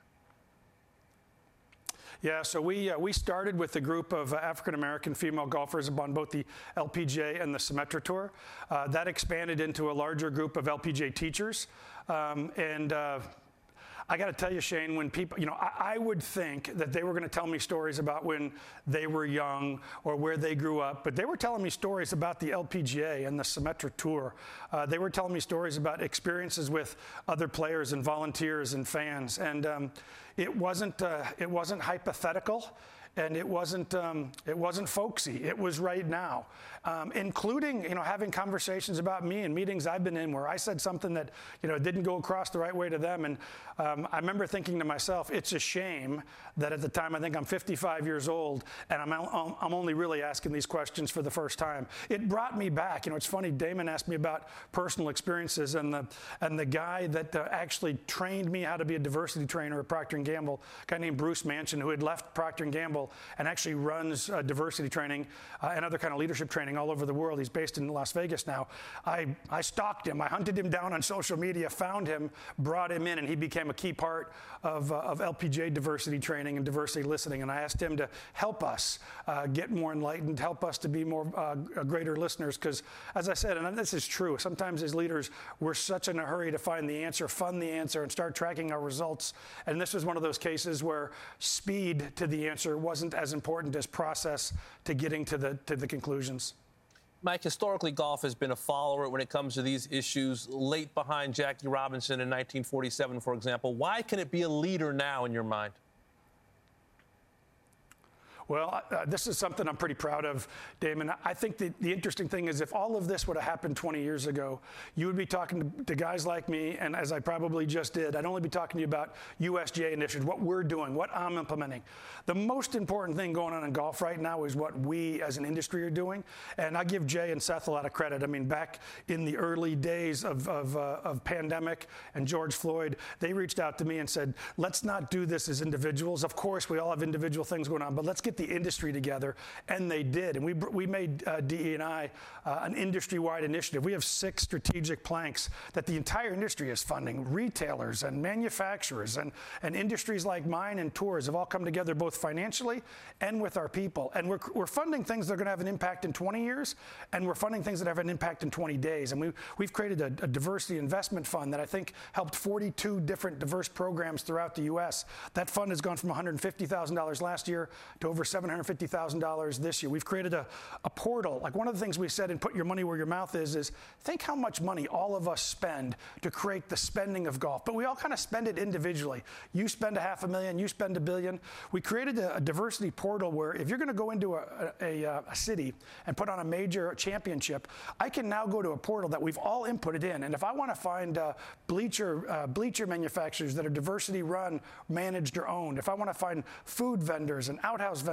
Yeah, so we uh, we started with a group of uh, African-American female golfers on both the L P G A and the Symetra Tour. Uh, that expanded into a larger group of L P G A teachers. Um, and uh, I got to tell you, Shane, when people, you know, I, I would think that they were going to tell me stories about when they were young or where they grew up, but they were telling me stories about the L P G A and the Symetra Tour. Uh, they were telling me stories about experiences with other players and volunteers and fans, and um, it wasn't uh, it wasn't hypothetical. And it wasn't, um, it wasn't folksy. It was right now, um, including, you know, having conversations about me and meetings I've been in where I said something that, you know, didn't go across the right way to them. And um, I remember thinking to myself, it's a shame that at the time, I think I'm fifty-five years old, and I'm, I'm only really asking these questions for the first time. It brought me back. You know, it's funny, Damon asked me about personal experiences, and the, and the guy that uh, actually trained me how to be a diversity trainer at Procter and Gamble, a guy named Bruce Manchin, who had left Procter and Gamble and actually runs uh, diversity training uh, and other kind of leadership training all over the world. He's based in Las Vegas now. I, I stalked him. I hunted him down on social media, found him, brought him in, and he became a key part of, uh, of L P G A diversity training and diversity listening. And I asked him to help us uh, get more enlightened, help us to be more uh, greater listeners. Because as I said, and this is true, sometimes as leaders, we're such in a hurry to find the answer, fund the answer, and start tracking our results. And this was one of those cases where speed to the answer wasn't as important as process to getting to the to the conclusions. Mike, historically, golf has been a follower when it comes to these issues, late behind Jackie Robinson in nineteen forty-seven, for example. Why can it be a leader now in your mind? Well, uh, this is something I'm pretty proud of, Damon. I think the, the interesting thing is if all of this would have happened twenty years ago, you would be talking to, to guys like me, and as I probably just did, I'd only be talking to you about U S G A initiatives, what we're doing, what I'm implementing. The most important thing going on in golf right now is what we as an industry are doing, and I give Jay and Seth a lot of credit. I mean, back in the early days of, of, uh, of pandemic and George Floyd, they reached out to me and said, let's not do this as individuals. Of course, we all have individual things going on, but let's get the industry together, and they did. And we we made uh, D E and I uh, an industry-wide initiative. We have six strategic planks that the entire industry is funding. Retailers and manufacturers and, and industries like mine and tours have all come together both financially and with our people. And we're, we're funding things that are going to have an impact in twenty years, and we're funding things that have an impact in twenty days. And we, we've created a, a diversity investment fund that I think helped forty-two different diverse programs throughout the U S. That fund has gone from one hundred fifty thousand dollars last year to over seven hundred fifty thousand dollars this year. We've created a, a portal. Like one of the things we said in Put Your Money Where Your Mouth Is, is think how much money all of us spend to create the spending of golf. But we all kind of spend it individually. You spend a half a million, you spend a billion. We created a, a diversity portal where if you're going to go into a, a, a, a city and put on a major championship, I can now go to a portal that we've all inputted in. And if I want to find uh, bleacher, uh, bleacher manufacturers that are diversity run, managed, or owned, if I want to find food vendors and outhouse vendors,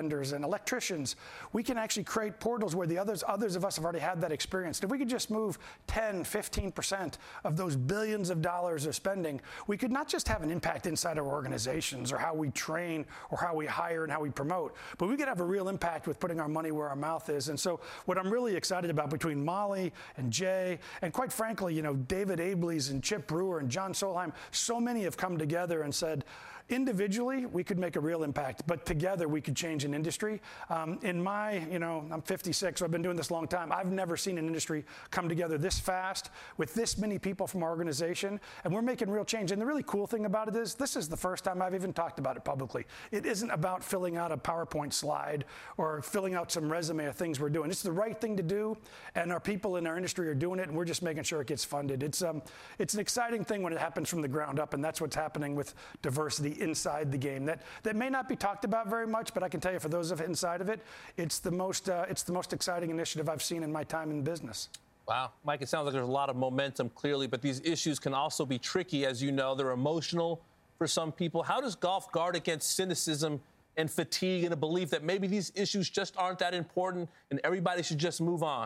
vendors and electricians. We can actually create portals where the others, others of us have already had that experience. If we could just move ten, fifteen percent of those billions of dollars of spending, we could not just have an impact inside our organizations or how we train or how we hire and how we promote, but we could have a real impact with putting our money where our mouth is. And so what I'm really excited about between Molly and Jay, and quite frankly, you know, David Abeles and Chip Brewer and John Solheim, so many have come together and said, individually, we could make a real impact, but together we could change an industry. Um, in my, you know, I'm fifty-six, so I've been doing this a long time. I've never seen an industry come together this fast with this many people from our organization, and we're making real change. And the really cool thing about it is this is the first time I've even talked about it publicly. It isn't about filling out a PowerPoint slide or filling out some resume of things we're doing. It's the right thing to do, and our people in our industry are doing it, and we're just making sure it gets funded. It's, um, it's an exciting thing when it happens from the ground up, and that's what's happening with diversity inside the game. That that may not be talked about very much, but I can tell you, for those of inside of it, it's the most uh, it's the most exciting initiative I've seen in my time in business. Wow, Mike, it sounds like there's a lot of momentum, clearly, but these issues can also be tricky, as you know. They're emotional for some people. How does golf guard against cynicism and fatigue and a belief that maybe these issues just aren't that important and everybody should just move on?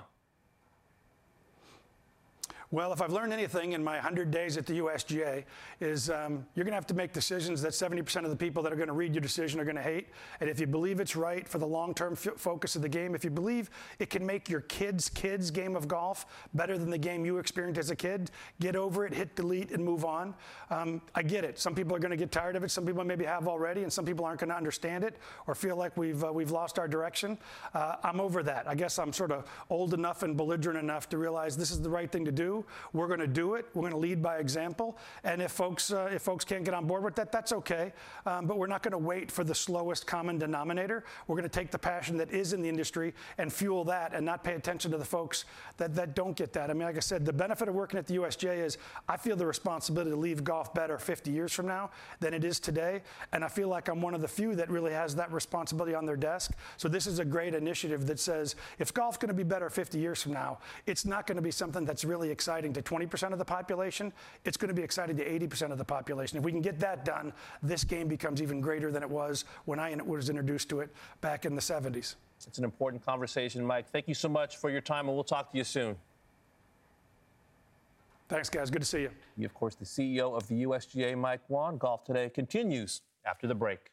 Well, if I've learned anything in my one hundred days at the U S G A is um, you're going to have to make decisions that seventy percent of the people that are going to read your decision are going to hate. And if you believe it's right for the long-term f- focus of the game, if you believe it can make your kids' kids' game of golf better than the game you experienced as a kid, get over it, hit delete, and move on. Um, I get it. Some people are going to get tired of it. Some people maybe have already, and some people aren't going to understand it or feel like we've uh, we've lost our direction. Uh, I'm over that. I guess I'm sort of old enough and belligerent enough to realize this is the right thing to do. We're going to do it. We're going to lead by example. And if folks uh, if folks can't get on board with that, that's okay. Um, but we're not going to wait for the slowest common denominator. We're going to take the passion that is in the industry and fuel that, and not pay attention to the folks that, that don't get that. I mean, like I said, the benefit of working at the U S G A is I feel the responsibility to leave golf better fifty years from now than it is today. And I feel like I'm one of the few that really has that responsibility on their desk. So this is a great initiative that says if golf's going to be better fifty years from now, it's not going to be something that's really exciting to twenty percent of the population. It's going to be exciting to eighty percent of the population. If we can get that done, this game becomes even greater than it was when I was introduced to it back in the seventies. It's an important conversation, Mike. Thank you so much for your time, and we'll talk to you soon. Thanks, guys. Good to see you. You, of course, the C E O of the U S G A, Mike Whan. Golf Today continues after the break.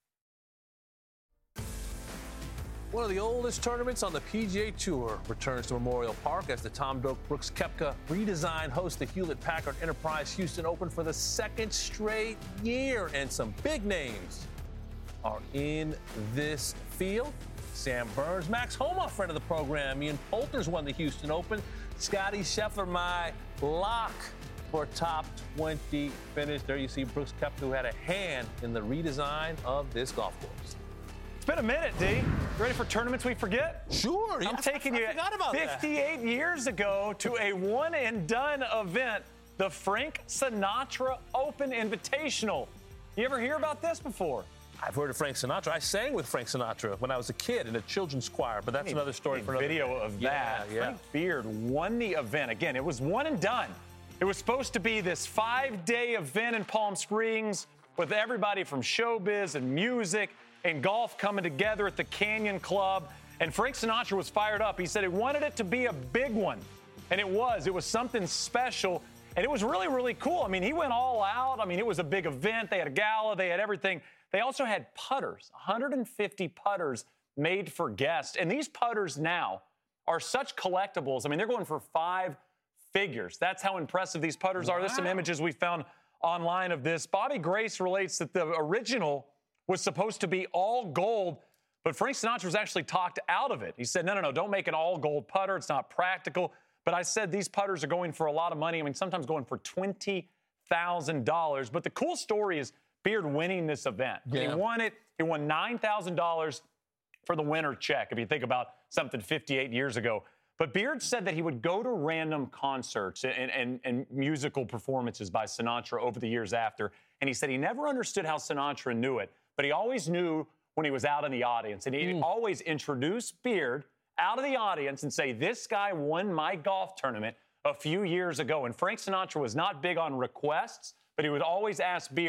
One of the oldest tournaments on the P G A Tour returns to Memorial Park as the Tom Doak Brooks Koepka redesign hosts the Hewlett-Packard Enterprise Houston Open for the second straight year. And some big names are in this field. Sam Burns, Max Homa, friend of the program. Ian Poulter's won the Houston Open. Scotty Scheffler, my lock for a top twenty finish. There you see Brooks Koepka, who had a hand in the redesign of this golf course. It's been a minute, D. You ready for tournaments we forget? Sure. I'm yeah, taking I, you I forgot about fifty-eight that. years ago to a one-and-done event, the Frank Sinatra Open Invitational. You ever hear about this before? I've heard of Frank Sinatra. I sang with Frank Sinatra when I was a kid in a children's choir, but that's another story for another video day. of Yeah, that. yeah. Frank Beard won the event. Again, it was one and done. It was supposed to be this five-day event in Palm Springs with everybody from showbiz and music and golf coming together at the Canyon Club. And Frank Sinatra was fired up. He said he wanted it to be a big one. And it was. It was something special. And it was really, really cool. I mean, he went all out. I mean, it was a big event. They had a gala. They had everything. They also had putters, one hundred fifty putters made for guests. And these putters now are such collectibles. I mean, they're going for five figures. That's how impressive these putters wow. are. There's some images we found online of this. Bobby Grace relates that the original was supposed to be all gold, but Frank Sinatra was actually talked out of it. He said, no, no, no, don't make an all gold putter. It's not practical. But I said these putters are going for a lot of money. I mean, sometimes going for twenty thousand dollars. But the cool story is Beard winning this event. Yeah. He won it. He won nine thousand dollars for the winner check, if you think about something fifty-eight years ago. But Beard said that he would go to random concerts and, and, and musical performances by Sinatra over the years after. And he said he never understood how Sinatra knew it, but he always knew when he was out in the audience. And he'd mm. always introduce Beard out of the audience and say, this guy won my golf tournament a few years ago. And Frank Sinatra was not big on requests, but he would always ask Beard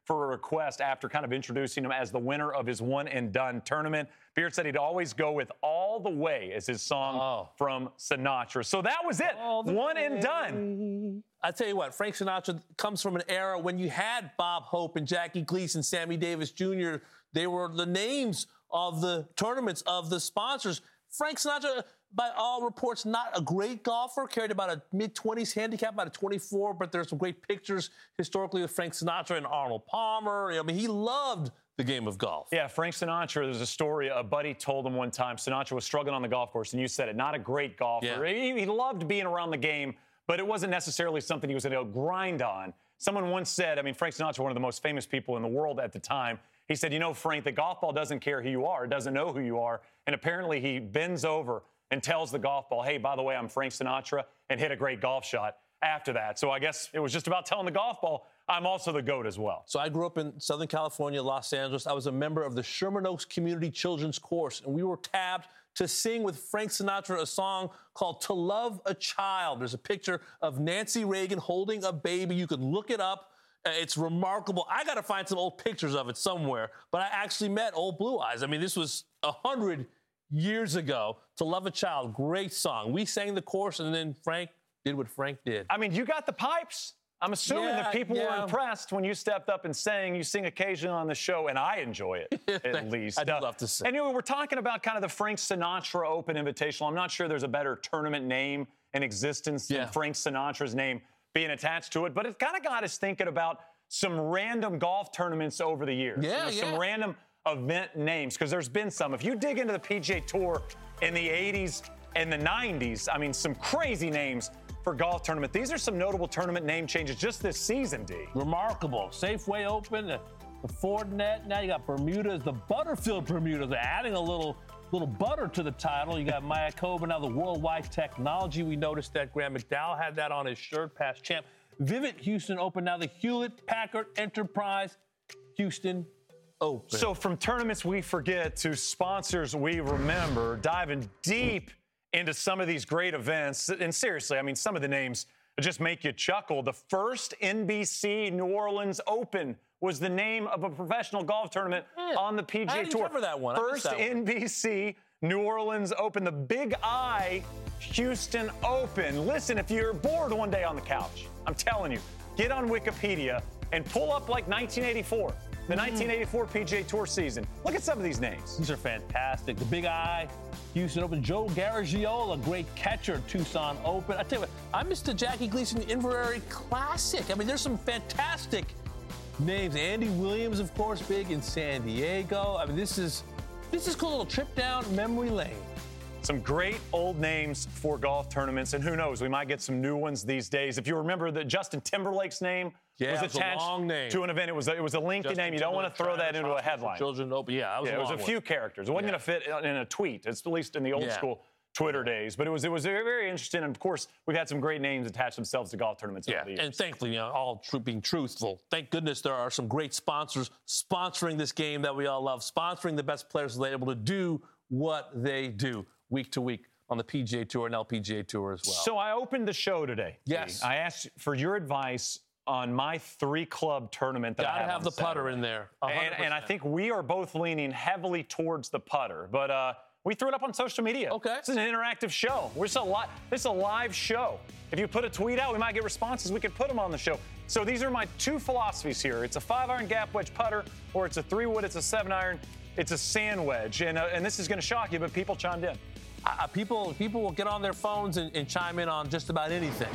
for a request after kind of introducing him as the winner of his one and done tournament. Beard said he'd always go with All the Way as his song oh. from Sinatra. So that was it. One way. And done. I tell you what, Frank Sinatra comes from an era when you had Bob Hope and Jackie Gleason, Sammy Davis Junior They were the names of the tournaments, of the sponsors. Frank Sinatra, by all reports, not a great golfer, carried about a mid-twenties handicap, about a twenty-four, but there's some great pictures historically with Frank Sinatra and Arnold Palmer. I mean, he loved the game of golf. Yeah, Frank Sinatra, there's a story a buddy told him one time. Sinatra was struggling on the golf course, and you said it, not a great golfer. Yeah. He, he loved being around the game, but it wasn't necessarily something he was going to grind on. Someone once said, I mean, Frank Sinatra, one of the most famous people in the world at the time, he said, you know, Frank, the golf ball doesn't care who you are. It doesn't know who you are. And apparently he bends over and tells the golf ball, hey, by the way, I'm Frank Sinatra, and hit a great golf shot after that. So I guess it was just about telling the golf ball, I'm also the GOAT as well. So I grew up in Southern California, Los Angeles. I was a member of the Sherman Oaks Community Children's Chorus, and we were tabbed to sing with Frank Sinatra a song called To Love a Child. There's a picture of Nancy Reagan holding a baby. You could look it up. It's remarkable. I got to find some old pictures of it somewhere, but I actually met Old Blue Eyes. I mean, this was a hundred years ago. To Love a Child, great song. We sang the chorus, and then Frank did what Frank did. I mean, you got the pipes. I'm assuming yeah, that people yeah. were impressed when you stepped up and sang. You sing occasionally on the show, and I enjoy it, at least. I'd uh, love to sing. Anyway, we're talking about kind of the Frank Sinatra Open Invitational. I'm not sure there's a better tournament name in existence yeah. than Frank Sinatra's name being attached to it, but it kind of got us thinking about some random golf tournaments over the years. Yeah, you know, yeah. Some random event names, because there's been some. If you dig into the P G A Tour in the eighties and the nineties, I mean, some crazy names for golf tournament. These are some notable tournament name changes just this season, D. Remarkable. Safeway Open, the, the Ford Net. Now you got Bermuda's, the Butterfield Bermuda. They're adding a little little butter to the title. You got Mayakoba, now the Worldwide Technology. We noticed that Graham McDowell had that on his shirt, past champ. Vivint Houston Open, now the Hewlett-Packard Enterprise Houston Open. So from tournaments we forget to sponsors we remember, diving deep into some of these great events. And seriously, I mean, some of the names just make you chuckle. The first N B C New Orleans Open was the name of a professional golf tournament yeah. on the P G A I didn't Tour. cover that one. First that N B C one. New Orleans Open, the Big I Houston Open. Listen, if you're bored one day on the couch, I'm telling you, get on Wikipedia and pull up like nineteen eighty-four. The nineteen eighty-four P G A Tour season. Look at some of these names. These are fantastic. The Big I, Houston Open. Joe Garagiola, great catcher, Tucson Open. I tell you what, I missed the Jackie Gleason Inverary Classic. I mean, there's some fantastic names. Andy Williams, of course, big in San Diego. I mean, this is this is a cool little trip down memory lane. Some great old names for golf tournaments, and who knows, we might get some new ones these days. If you remember that Justin Timberlake's name yeah, was it was attached a long name. to an event, it was a, it was a lengthy Justin name. You don't want to throw that into a headline. Children Open, yeah, that was yeah, a it was long a few one. characters. It wasn't Yeah. going to fit in a tweet. It's at least in the old Yeah. school Twitter days. But it was it was very, very interesting. And of course, we've had some great names attach themselves to golf tournaments Yeah, over the years. and thankfully, you know, all tr- being truthful, thank goodness there are some great sponsors sponsoring this game that we all love, sponsoring the best players that are able to do what they do week to week on the P G A Tour and L P G A Tour as well. So I opened the show today. Yes. I asked for your advice on my three-club tournament that Gotta I have have on the putter Saturday. in there. And, and I think we are both leaning heavily towards the putter. But uh, we threw it up on social media. Okay. This is an interactive show. We're just a li- this is a live show. If you put a tweet out, we might get responses. We could put them on the show. So these are my two philosophies here. It's a five-iron gap wedge putter, or it's a three-wood, it's a seven-iron, it's a sand wedge. And, uh, and this is going to shock you, but people chimed in. Uh, people, people will get on their phones and, and chime in on just about anything.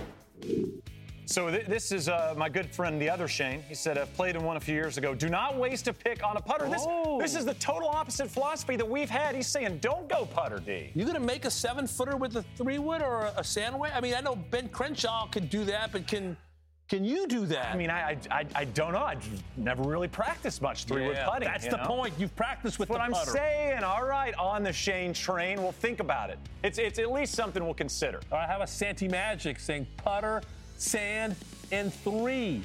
So th- this is uh, my good friend, the other Shane. He said, I've played in one a few years ago. Do not waste a pick on a putter. This, Oh. this is the total opposite philosophy that we've had. He's saying, don't go putter, D. You gonna make a seven-footer with a three-wood or a, a sand wedge? I mean, I know Ben Crenshaw could do that, but can can you do that? I mean, I I, I, I don't know. I've never really practiced much three-wood Yeah, putting. That's you the know? point. You've practiced with That's what the I'm putter. saying. All right, on the Shane train. Well, think about it. It's, it's at least something we'll consider. All right, how about Santi Magic saying putter, sand, and three?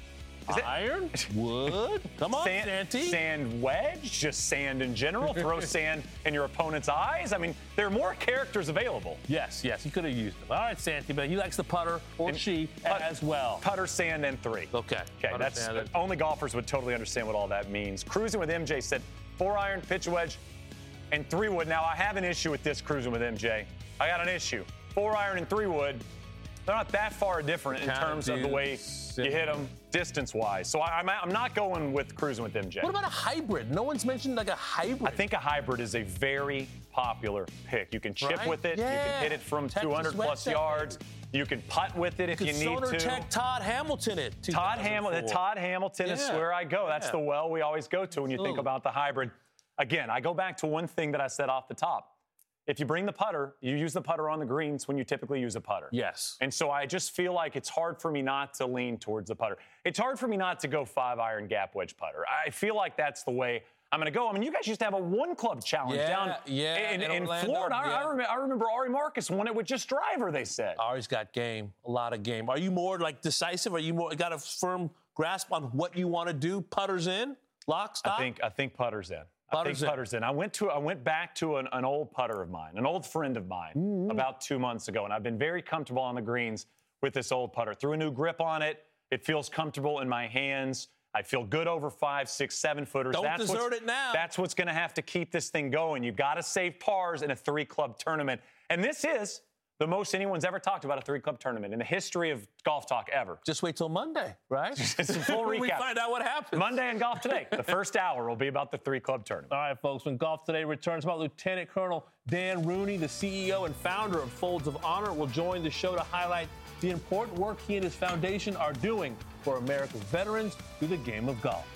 Is it iron? Wood? Come on, sand, Santy. Sand wedge? Just sand in general? Throw sand in your opponent's eyes? I mean, there are more characters available. Yes, yes, he could have used them. All right, Santy, but he likes the putter, or And she, put, as well. Putter, sand, and three. Okay. Okay, putter, that's sand, only golfers would totally understand what all that means. Cruising with M J said four iron, pitch wedge, and three wood. Now, I have an issue with this cruising with M J. I got an issue. Four iron and three wood, they're not that far different in terms of the way you hit them distance-wise. So I, I'm, I'm not going with cruising with M J. What about a hybrid? No one's mentioned like a hybrid. I think a hybrid is a very popular pick. You can chip Right? with it. Yeah. You can hit it from Texas two hundred plus Wet yards. You can putt with it if you, could need Soner to. Tech Todd Hamilton it. Todd Hamilton. Todd Hamilton is Yeah. where I go. That's Yeah. the well we always go to when you think Absolutely. about the hybrid. Again, I go back to one thing that I said off the top. If you bring the putter, you use the putter on the greens when you typically use a putter. Yes. And so I just feel like it's hard for me not to lean towards the putter. It's hard for me not to go five iron gap wedge putter. I feel like that's the way I'm going to go. I mean, you guys used to have a one club challenge Yeah, down yeah, in, in in Orlando, Florida. I, yeah. I, remember, I remember Ari Marcus won it with just driver, they said. Ari's got game, a lot of game. Are you more like decisive? Are you more got a firm grasp on what you want to do? Putters in, lock, stop. I think I think putter's in. Putter's I think putter's in. I went to I went back to an, an old putter of mine, an old friend of mine, mm-hmm. about two months ago, and I've been very comfortable on the greens with this old putter. Threw a new grip on it. It feels comfortable in my hands. I feel good over five, six, seven footers. Don't that's desert what's, it now. That's what's going to have to keep this thing going. You've got to save pars in a three-club tournament, and this is the most anyone's ever talked about a three-club tournament in the history of Golf Talk ever. Just wait till Monday, right? It's a full recap. We find out what happens. Monday and Golf Today. The first hour will be about the three-club tournament. All right, folks. When Golf Today returns, about Lieutenant Colonel Dan Rooney, the C E O and founder of Folds of Honor, will join the show to highlight the important work he and his foundation are doing for America's veterans through the game of golf.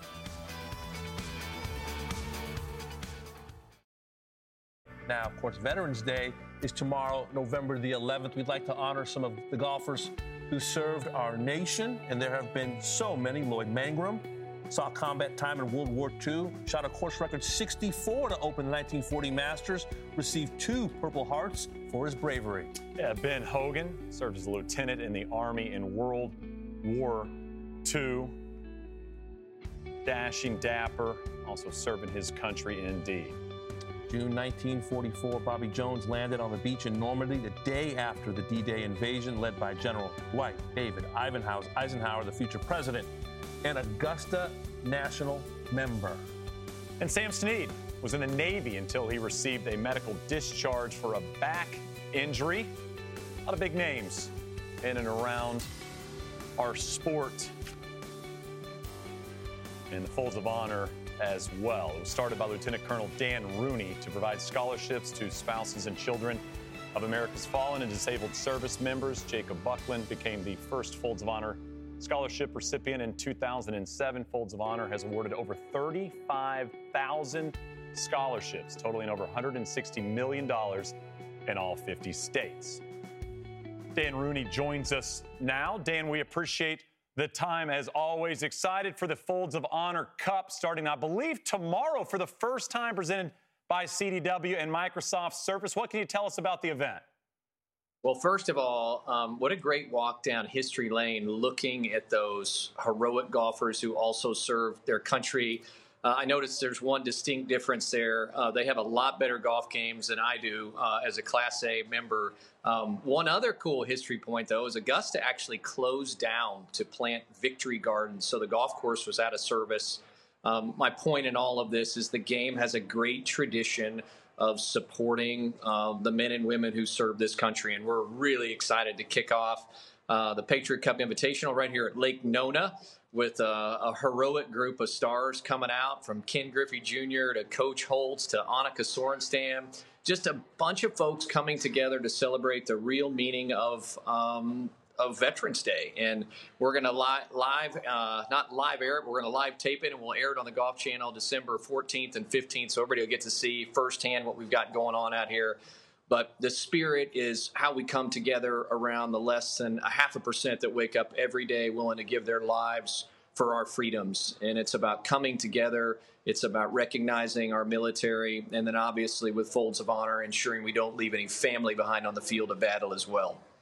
Now, of course, Veterans Day is tomorrow, November the eleventh. We'd like to honor some of the golfers who served our nation, and there have been so many. Lloyd Mangrum saw combat time in World War Two, shot a course record sixty-four to open the nineteen forty Masters, received two Purple Hearts for his bravery. Yeah, Ben Hogan served as a lieutenant in the Army in World War Two. Dashing, dapper, also serving his country indeed. June nineteen forty-four, Bobby Jones landed on the beach in Normandy the day after the D-Day invasion, led by General Dwight David Eisenhower, the future president, and Augusta National member. And Sam Snead was in the Navy until he received a medical discharge for a back injury. A lot of big names in and around our sport and the Folds of Honor as well. It was started by Lieutenant Colonel Dan Rooney to provide scholarships to spouses and children of America's fallen and disabled service members. Jacob Buckland became the first Folds of Honor scholarship recipient in two thousand seven. Folds of Honor has awarded over thirty-five thousand scholarships, totaling over one hundred sixty million dollars in all fifty states. Dan Rooney joins us now. Dan, we appreciate the time, as always. Excited for the Folds of Honor Cup starting, I believe, tomorrow for the first time, presented by C D W and Microsoft Surface. What can you tell us about the event? Well, first of all, um, what a great walk down history lane looking at those heroic golfers who also served their country. Uh, I noticed there's one distinct difference there. Uh, they have a lot better golf games than I do uh, as a Class A member. Um, one other cool history point, though, is Augusta actually closed down to plant Victory Gardens, so the golf course was out of service. Um, my point in all of this is the game has a great tradition of supporting uh, the men and women who serve this country, and we're really excited to kick off uh, the Patriot Cup Invitational right here at Lake Nona, with a, a heroic group of stars coming out, from Ken Griffey Junior to Coach Holtz to Annika Sorenstam. Just a bunch of folks coming together to celebrate the real meaning of um, of Veterans Day. And we're going to li- live, uh, not live air it, but we're going to live tape it, and we'll air it on the Golf Channel December fourteenth and fifteenth, so everybody will get to see firsthand what we've got going on out here. But the spirit is how we come together around the less than a half a percent that wake up every day willing to give their lives for our freedoms. And it's about coming together. It's about recognizing our military. And then obviously with Folds of Honor, ensuring we don't leave any family behind on the field of battle as well.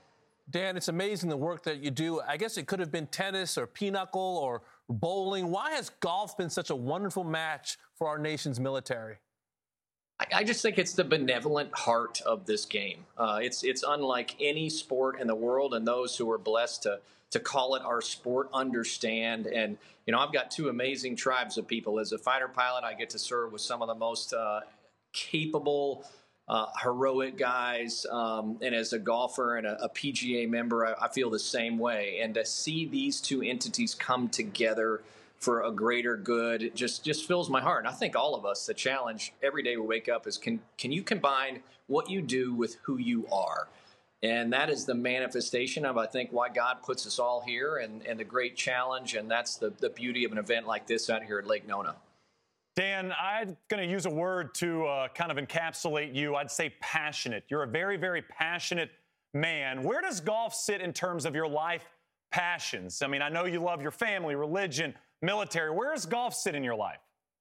Dan, it's amazing the work that you do. I guess it could have been tennis or pinochle or bowling. Why has golf been such a wonderful match for our nation's military? I just think it's the benevolent heart of this game. Uh, it's it's unlike any sport in the world, and those who are blessed to to call it our sport understand. And, you know, I've got two amazing tribes of people. As a fighter pilot, I get to serve with some of the most uh, capable, uh, heroic guys. Um, and as a golfer and a, a P G A member, I, I feel the same way. And to see these two entities come together for a greater good, it just, just fills my heart. And I think all of us, the challenge every day we wake up is, can, can you combine what you do with who you are? And that is the manifestation of, I think, why God puts us all here, and, and the great challenge. And that's the, the beauty of an event like this out here at Lake Nona. Dan, I'm going to use a word to uh, kind of encapsulate you. I'd say passionate. You're a very, very passionate man. Where does golf sit in terms of your life passions? I mean, I know you love your family, religion, military. Where does golf sit in your life?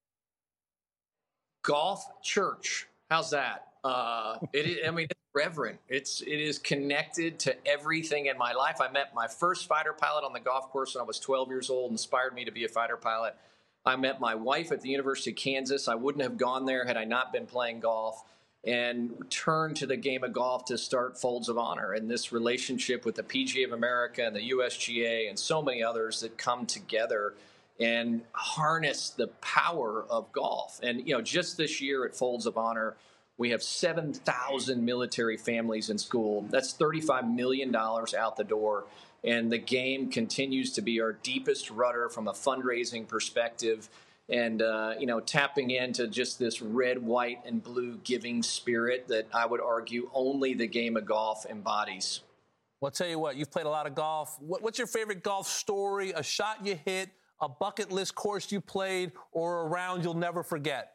Golf, church. How's that? Uh, it is, I mean, it's reverent. It's, it is connected to everything in my life. I met my first fighter pilot on the golf course when I was twelve years old, inspired me to be a fighter pilot. I met my wife at the University of Kansas. I wouldn't have gone there had I not been playing golf, and turned to the game of golf to start Folds of Honor and this relationship with the P G A of America and the U S G A and so many others that come together and harness the power of golf. And, you know, just this year at Folds of Honor, we have seven thousand military families in school. That's thirty-five million dollars out the door. And the game continues to be our deepest rudder from a fundraising perspective, and, uh, you know, tapping into just this red, white, and blue giving spirit that I would argue only the game of golf embodies. Well, I'll tell you what, you've played a lot of golf. What, what's your favorite golf story, a shot you hit, a bucket list course you played, or a round you'll never forget?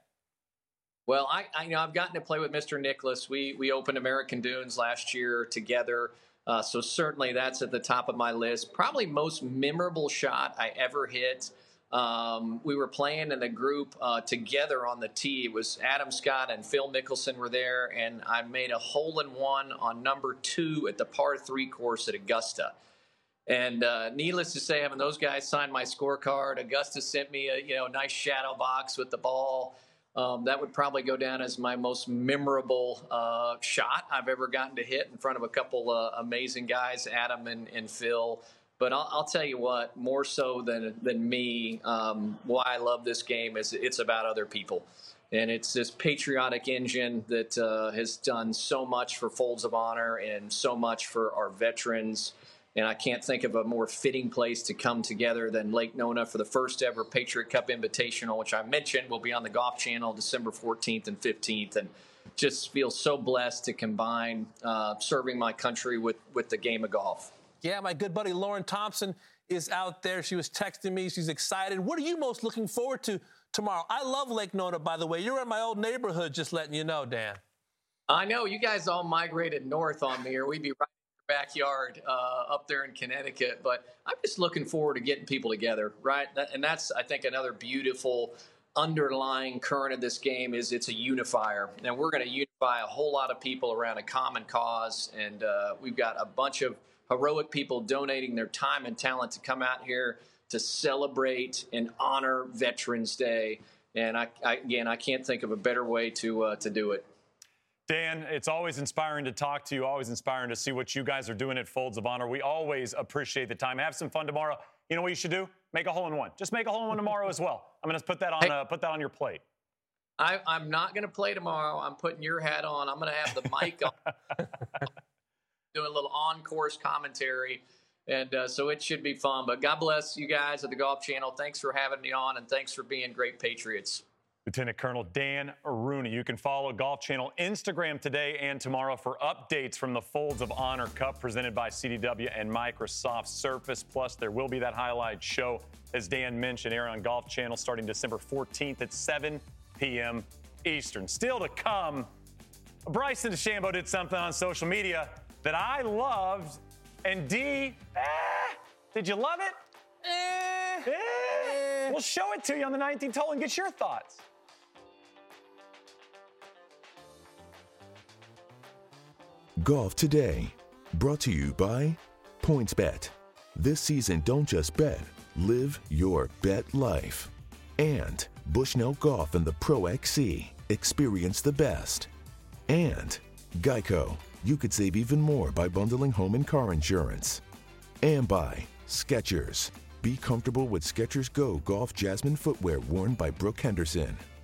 Well, I, I you know I've gotten to play with Mister Nicklaus. We we opened American Dunes last year together, uh, so certainly that's at the top of my list. Probably most memorable shot I ever hit. Um, we were playing in the group uh, together on the tee. It was Adam Scott and Phil Mickelson were there, and I made a hole-in-one on number two at the par three course at Augusta. And uh, needless to say, having those guys sign my scorecard, Augusta sent me a you know nice shadow box with the ball. Um, that would probably go down as my most memorable uh, shot I've ever gotten to hit in front of a couple uh, amazing guys, Adam and, and Phil. But I'll, I'll tell you what, more so than than me, um, why I love this game is it's about other people. And it's this patriotic engine that uh, has done so much for Folds of Honor and so much for our veterans. And I can't think of a more fitting place to come together than Lake Nona for the first ever Patriot Cup Invitational, which I mentioned will be on the Golf Channel December fourteenth and fifteenth. And just feel so blessed to combine uh, serving my country with, with the game of golf. Yeah, my good buddy Lauren Thompson is out there. She was texting me. She's excited. What are you most looking forward to tomorrow? I love Lake Nona, by the way. You're in my old neighborhood, just letting you know, Dan. I know. You guys all migrated north on me, or we'd be right backyard uh, up there in Connecticut. But I'm just looking forward to getting people together, right? And that's, I think, another beautiful underlying current of this game is it's a unifier. And we're going to unify a whole lot of people around a common cause. And uh, we've got a bunch of heroic people donating their time and talent to come out here to celebrate and honor Veterans Day. And I, I again, I can't think of a better way to uh, to do it. Dan, it's always inspiring to talk to you, always inspiring to see what you guys are doing at Folds of Honor. We always appreciate the time. Have some fun tomorrow. You know what you should do? Make a hole-in-one. Just make a hole-in-one tomorrow as well. I'm going to put that on, uh, put that on your plate. I, I'm not going to play tomorrow. I'm putting your hat on. I'm going to have the mic on, doing a little on-course commentary. And uh, so it should be fun. But God bless you guys at the Golf Channel. Thanks for having me on, and thanks for being great Patriots. Lieutenant Colonel Dan Rooney. You can follow Golf Channel Instagram today and tomorrow for updates from the Folds of Honor Cup presented by C D W and Microsoft Surface. Plus, there will be that highlight show, as Dan mentioned, airing on Golf Channel starting December fourteenth at seven p.m. Eastern. Still to come, Bryson DeChambeau did something on social media that I loved. And D, eh, did you love it? Eh, eh. eh. We'll show it to you on the nineteenth hole and get your thoughts. Golf Today Brought to you by PointsBet. This season, don't just bet, live your bet life. And Bushnell Golf and the Pro X C. Experience the best. And Geico. You could save even more by bundling home and car insurance. And by Skechers. Be comfortable with Skechers Go Golf Jasmine footwear worn by Brooke Henderson.